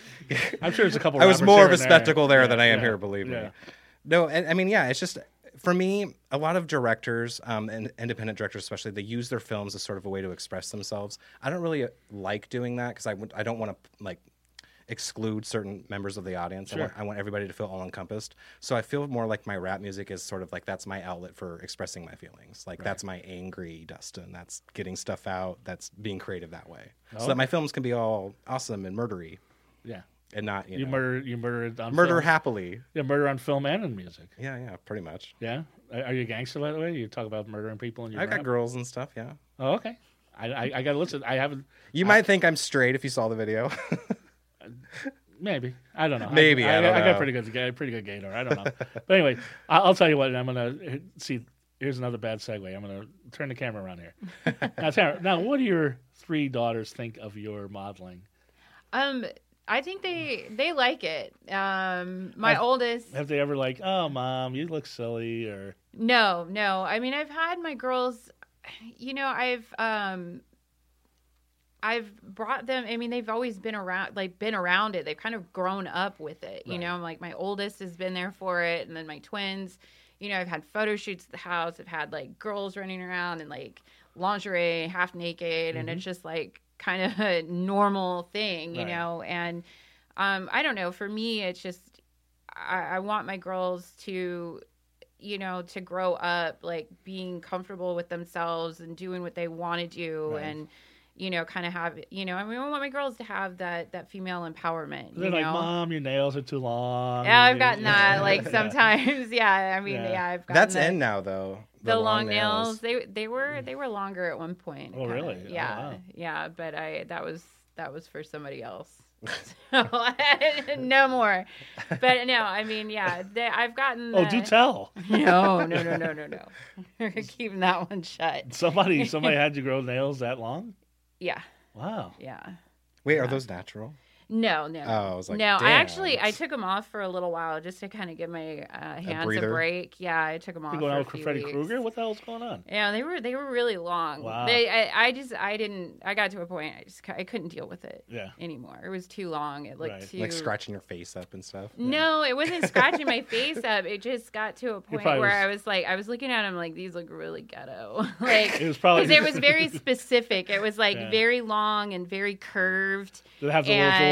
I'm sure there's a couple. I was more of a spectacle there than I am here, believe me. No, and I mean, it's just for me, a lot of directors and independent directors, especially, they use their films as sort of a way to express themselves. I don't really like doing that because I don't want to like exclude certain members of the audience. I want everybody to feel all encompassed. So I feel more like my rap music is sort of like that's my outlet for expressing my feelings. Like that's my angry Dustin. That's getting stuff out. That's being creative that way. So that my films can be all awesome and murdery. Yeah. And not you murder on murder film. Happily. Yeah, murder on film and in music. Yeah, pretty much. Yeah. Are you a gangster that way? You talk about murdering people in your I got girls and stuff, yeah. Oh, okay. I gotta listen. I haven't. You might think I'm straight if you saw the video. Maybe. I don't know. Maybe. I don't know. I got pretty good gator. I don't know. But anyway, I'll tell you what. I'm gonna see. Here's another bad segue. I'm gonna turn the camera around here. Now, Tara, what do your 3 daughters think of your modeling? I think they like it. My oldest. Have they ever like, oh, Mom, you look silly, or? No. I mean, I've had my girls. You know, I've brought them. I mean, they've always been around it. They've kind of grown up with it. You know, like my oldest has been there for it, and then my twins. You know, I've had photo shoots at the house. I've had like girls running around in like lingerie, half naked, and it's just like kind of a normal thing, you know. And I don't know. For me, it's just I want my girls to, you know, to grow up like being comfortable with themselves and doing what they want to do, and you know, kind of have, you know, I mean, I want my girls to have that female empowerment. They're like, Mom, your nails are too long. Yeah, I've gotten that. Like sometimes, I've gotten that's in now though. The long nails. They were longer at one point. Oh, really? Yeah, oh, wow. Yeah. But that was for somebody else. So, no more. But no, I mean, I've gotten. Oh, do tell. No. We're keeping that one shut. Somebody had you grow nails that long? Yeah. Wow. Yeah. Wait, are those natural? No. Oh, I was like, no. Damn. I took them off for a little while just to kind of give my hands a break. Yeah, I took them off. You going for out with Freddy Krueger? What the hell's going on? Yeah, they were really long. Wow. I got to a point I couldn't deal with it. Anymore. It was too long. It looked too like scratching your face up and stuff. No, it wasn't scratching my face up. It just got to a point where I was looking at them like these look really ghetto. Like it was probably because it was very specific. It was like very long and very curved. Did it have the little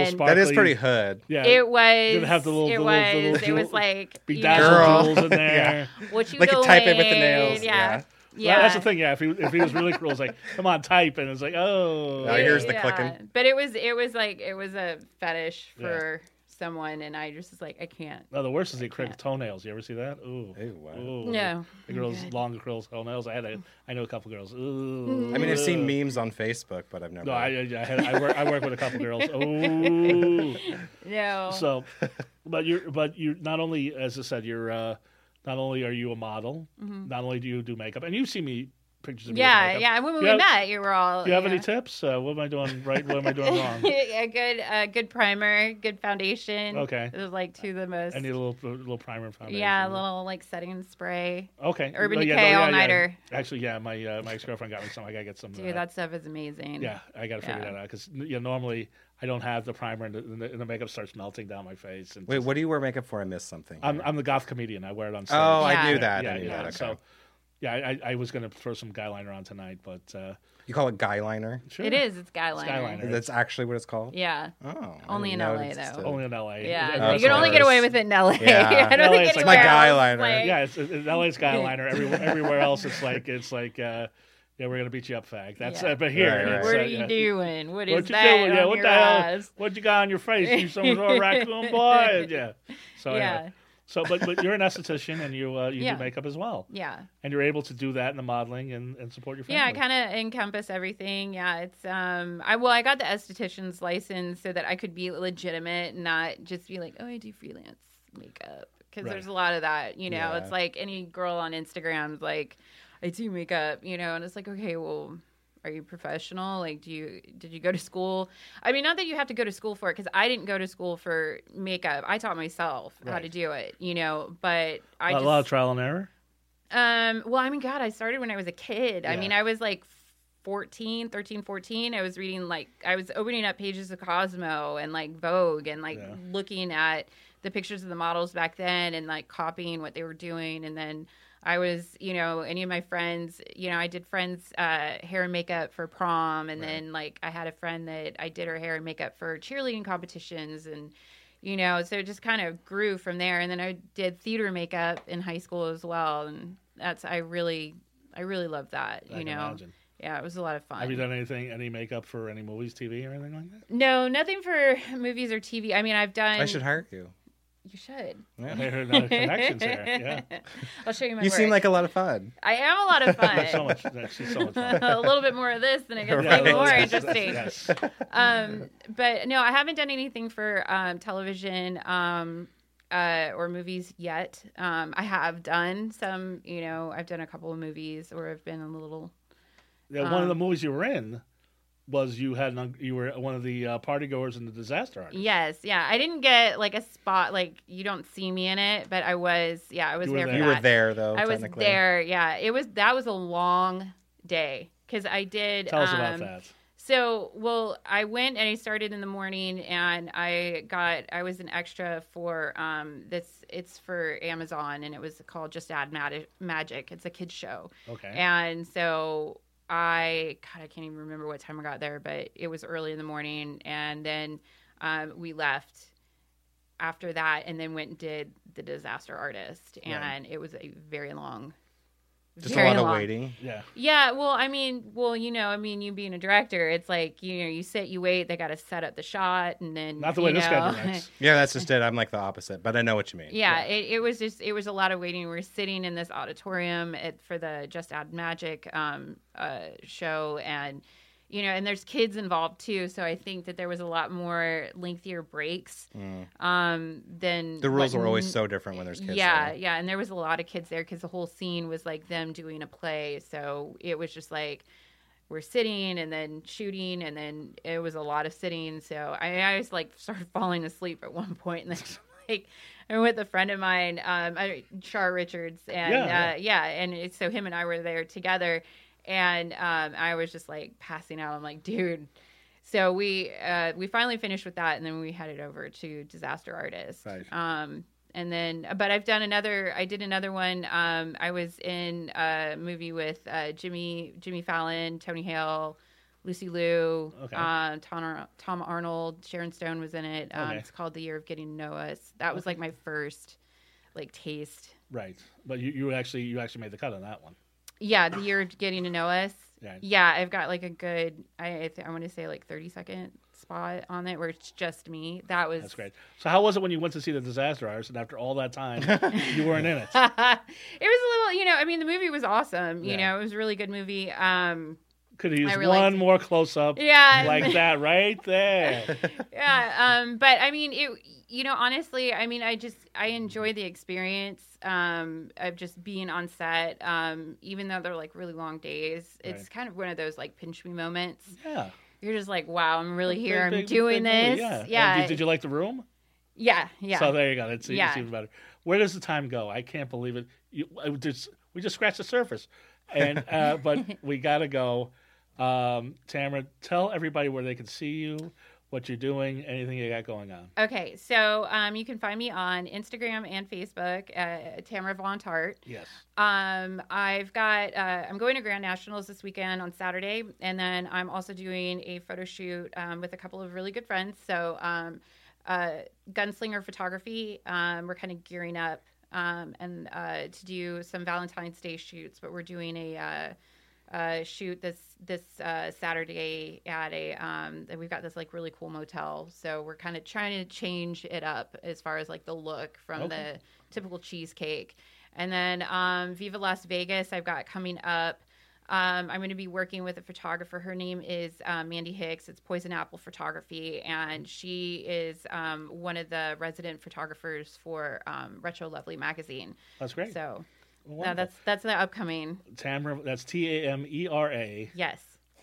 And That is sparkly- pretty hood. Yeah, it was. Did it have the little- it the was. little It was jewel- like bedazzled Girl. jewels in there. what you Like you doing? type it with the nails. Yeah. Well, that's the thing. Yeah, if he was really cruel, it's like, come on, type, and it's like, oh, Now here's the clicking. But it was like it was a fetish for someone, and I just was like, I can't. No, the worst is the acrylic can't. toenails. You ever see that? Ooh, Ew, wow. Ooh. No. The girls Good. long acrylic toenails. I know a couple girls. Ooh. I mean, I've seen memes on Facebook, but I've never. No, I work with a couple girls. Ooh. No. So, but you're not only, as I said, you're not only are you a model, not only do you do makeup, and you see me pictures of me with yeah, makeup. yeah. When Do we you have- met, you were all. Do you have any yeah. tips? What am I doing right? What am I doing wrong? a good primer, good foundation. Okay. Those are like two of the most. I need a little primer and foundation. Yeah, a little like setting spray. Okay. Urban Well, Decay all-nighter. Actually, yeah, my ex girlfriend got me some. I gotta get some. Dude, that stuff is amazing. Yeah, I gotta figure Yeah. that out because normally I don't have the primer and the makeup starts melting down my face. And Wait, what do you wear makeup for? I missed something. I'm the goth comedian. I wear it on stage. Oh, Yeah. I knew that. Yeah, I knew yeah. that. Okay. So, yeah, I was gonna throw some guy liner on tonight, but You call it guy liner? sure. It is. It's Skyliner. Skyliner. That's actually what it's called? Yeah. Oh. I Only didn't in know LA, it existed. though. Only in LA. Yeah, Oh, you can only get away with it in LA. Yeah. I don't LA, think it's like anywhere my guy else, liner. like- Yeah, it's LA's guy liner. Everywhere else, it's like yeah, we're gonna beat you up, fag. That's Yeah. but here, Right, right. it's, What are yeah. you doing? What is What you that doing? Yeah, on what your the hell? eyes? What you got on your face? You some sort of raccoon boy? Yeah. So Yeah. So, but you're an esthetician and you Yeah. do makeup as well, Yeah. and you're able to do that in the modeling and support your family. Yeah, I kind of encompass everything. Yeah, it's I got the esthetician's license so that I could be legitimate and not just be like, oh, I do freelance makeup, because Right. there's a lot of that. Yeah. It's like any girl on Instagram's like, I do makeup, and it's like, okay, well, are you professional? Like, did you go to school? I mean, not that you have to go to school for it, because I didn't go to school for makeup. I taught myself how Right. to do it, but I a lot of trial and error. well, I mean, God, I started when I was a kid. I Yeah. mean, I was like 13, 14. I was reading, I was opening up pages of Cosmo and like Vogue and Yeah. looking at the pictures of the models back then and like copying what they were doing. And then I was, any of my friends, I did friends' hair and makeup for prom. And Right. then I had a friend that I did her hair and makeup for cheerleading competitions. And, so it just kind of grew from there. And then I did theater makeup in high school as well. And I really loved that, I can imagine. Yeah, it was a lot of fun. Have you done any makeup for any movies, TV, or anything like that? No, nothing for movies or TV. I mean, I've done. I should hire you. You should. Yeah. I heard no connections there. Yeah, I'll show you my You work. seem like a lot of fun. I am a lot of fun. so much. She's so much fun. A little bit more of this, then it gets Yeah, even more yes, interesting. yes. But no, I haven't done anything for television or movies yet. I have done some. I've done a couple of movies, or I've been in a little. Yeah, one of the movies you were in was you were one of the party goers in the Disaster Artist. Yes, yeah. I didn't get a spot. You don't see me in it, but I was. Yeah, I was You were there. there. For You that. were there, though. I was technically. there. Yeah, that was a long day because I did. Tell us about that. So, I went and I started in the morning, and I was an extra for this. It's for Amazon, and it was called Just Add Magic. It's a kids show, Okay. and so I can't even remember what time I got there, but it was early in the morning, and then we left after that, and then went and did the Disaster Artist, and it was a very long. Just very a lot long. of waiting. Yeah. Yeah, you being a director, it's like, you sit, you wait, they got to set up the shot, and then Not the way this guy directs. Yeah, that's just it. I'm like the opposite, but I know what you mean. Yeah, it was a lot of waiting. We were sitting in this auditorium for the Just Add Magic show, and and there's kids involved too, so I think that there was a lot more lengthier breaks than The rules were always so different when there's kids. Yeah, there. yeah, and there was a lot of kids there because the whole scene was like them doing a play, so it was just like we're sitting and then shooting, and then it was a lot of sitting. So I just started falling asleep at one point, and then I'm with a friend of mine, Char Richards, and and so him and I were there together, and I was just passing out. I'm like, dude. So we finally finished with that, and then we headed over to Disaster Artist. Right. And then, but I did another one. I was in a movie with Jimmy Fallon, Tony Hale, Lucy Liu, Okay. Tom Arnold, Sharon Stone was in it. Okay. It's called The Year of Getting to Know Us. That was like my first like taste. Right, but you actually made the cut on that one. Yeah, The Year of Getting to Know Us. Right. Yeah, I've got like a good, I want to say like 30-second spot on it where it's just me. That's great. So how was it when you went to see The Disaster Artist, and after all that time, you weren't in it? It was a little, I mean, the movie was awesome. Yeah. It was a really good movie. Could have used really one liked it. more close up, Yeah. like that right there. Yeah. But I mean, honestly, I mean, I enjoy the experience of just being on set. Even though they're like really long days, it's Right. kind of one of those like pinch me moments. Yeah. You're just like, wow, I'm really here. Big- I'm doing big movie, this. Yeah. Yeah. And did you like the room? Yeah. Yeah. So there you go. It's Yeah. even better. Where does the time go? I can't believe it. We just scratched the surface, and but we got to go. Tamara, tell everybody where they can see you, what you're doing, anything you got going on. Okay, so you can find me on Instagram and Facebook, Tamara Von Tart. Yes. I've got I'm going to Grand Nationals this weekend on Saturday, and then I'm also doing a photo shoot with a couple of really good friends. So Gunslinger Photography, we're kind of gearing up and to do some Valentine's Day shoots, but we're doing a shoot this Saturday at we've got this like really cool motel, so we're kind of trying to change it up as far as like the look from the typical cheesecake. And then Viva Las Vegas I've got coming up. I'm going to be working with a photographer. Her name is Mandy Hicks. It's Poison Apple Photography, and she is one of the resident photographers for Retro Lovely magazine. That's great. So Wonderful. that's the upcoming. Tamara, that's Tamera. Yes.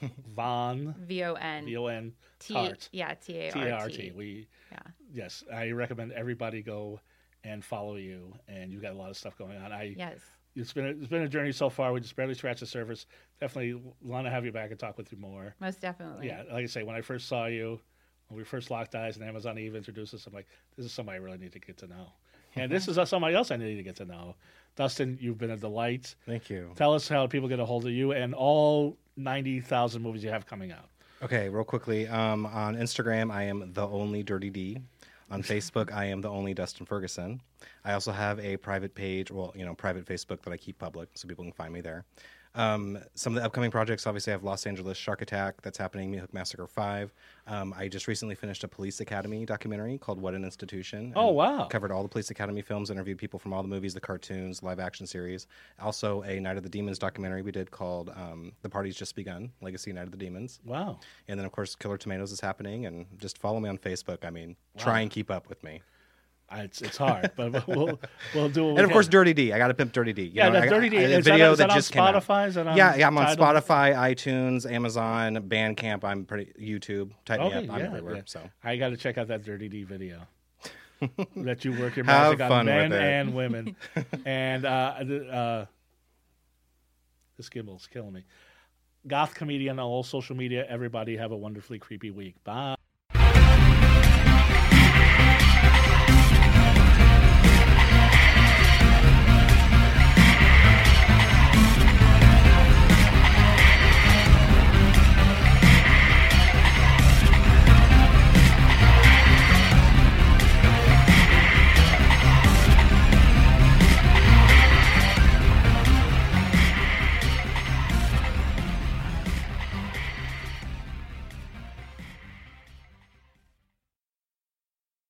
Von. VON. VON. T. Tart. Yeah. TART. TART. Yeah. Yes, I recommend everybody go and follow you, and you've got a lot of stuff going on. Yes. It's been a journey so far. We just barely scratched the surface. Definitely want to have you back and talk with you more. Most definitely. Yeah, like I say, when I first saw you, when we first locked eyes and Amazon Eve introduced us, I'm like, this is somebody I really need to get to know. And this is somebody else I need to get to know. Dustin, you've been a delight. Thank you. Tell us how people get a hold of you and all 90,000 movies you have coming out. Okay, real quickly. On Instagram, I am the only Dirty D. On Facebook, I am the only Dustin Ferguson. I also have a private page, private Facebook that I keep public, so people can find me there. Some of the upcoming projects, obviously, I have Los Angeles Shark Attack that's happening, Meat Hook Massacre 5. I just recently finished a Police Academy documentary called What an Institution. Oh, wow. Covered all the Police Academy films, interviewed people from all the movies, the cartoons, live action series. Also, a Night of the Demons documentary we did called The Party's Just Begun, Legacy Night of the Demons. Wow. And then, of course, Killer Tomatoes is happening, and just follow me on Facebook. I mean, try and keep up with me. It's hard, but we'll do it. And of course, Dirty D. I got to pimp Dirty D. That's Dirty D. A Is video that on just came out. Spotify? Is that on Yeah, I'm on Tidal? Spotify, iTunes, Amazon, Bandcamp. I'm pretty YouTube. Type me up. I'm everywhere. Yeah. So I got to check out that Dirty D video. That you work your Have magic on fun men with it. and women, and the Skimble's killing me. Goth comedian on all social media. Everybody have a wonderfully creepy week. Bye.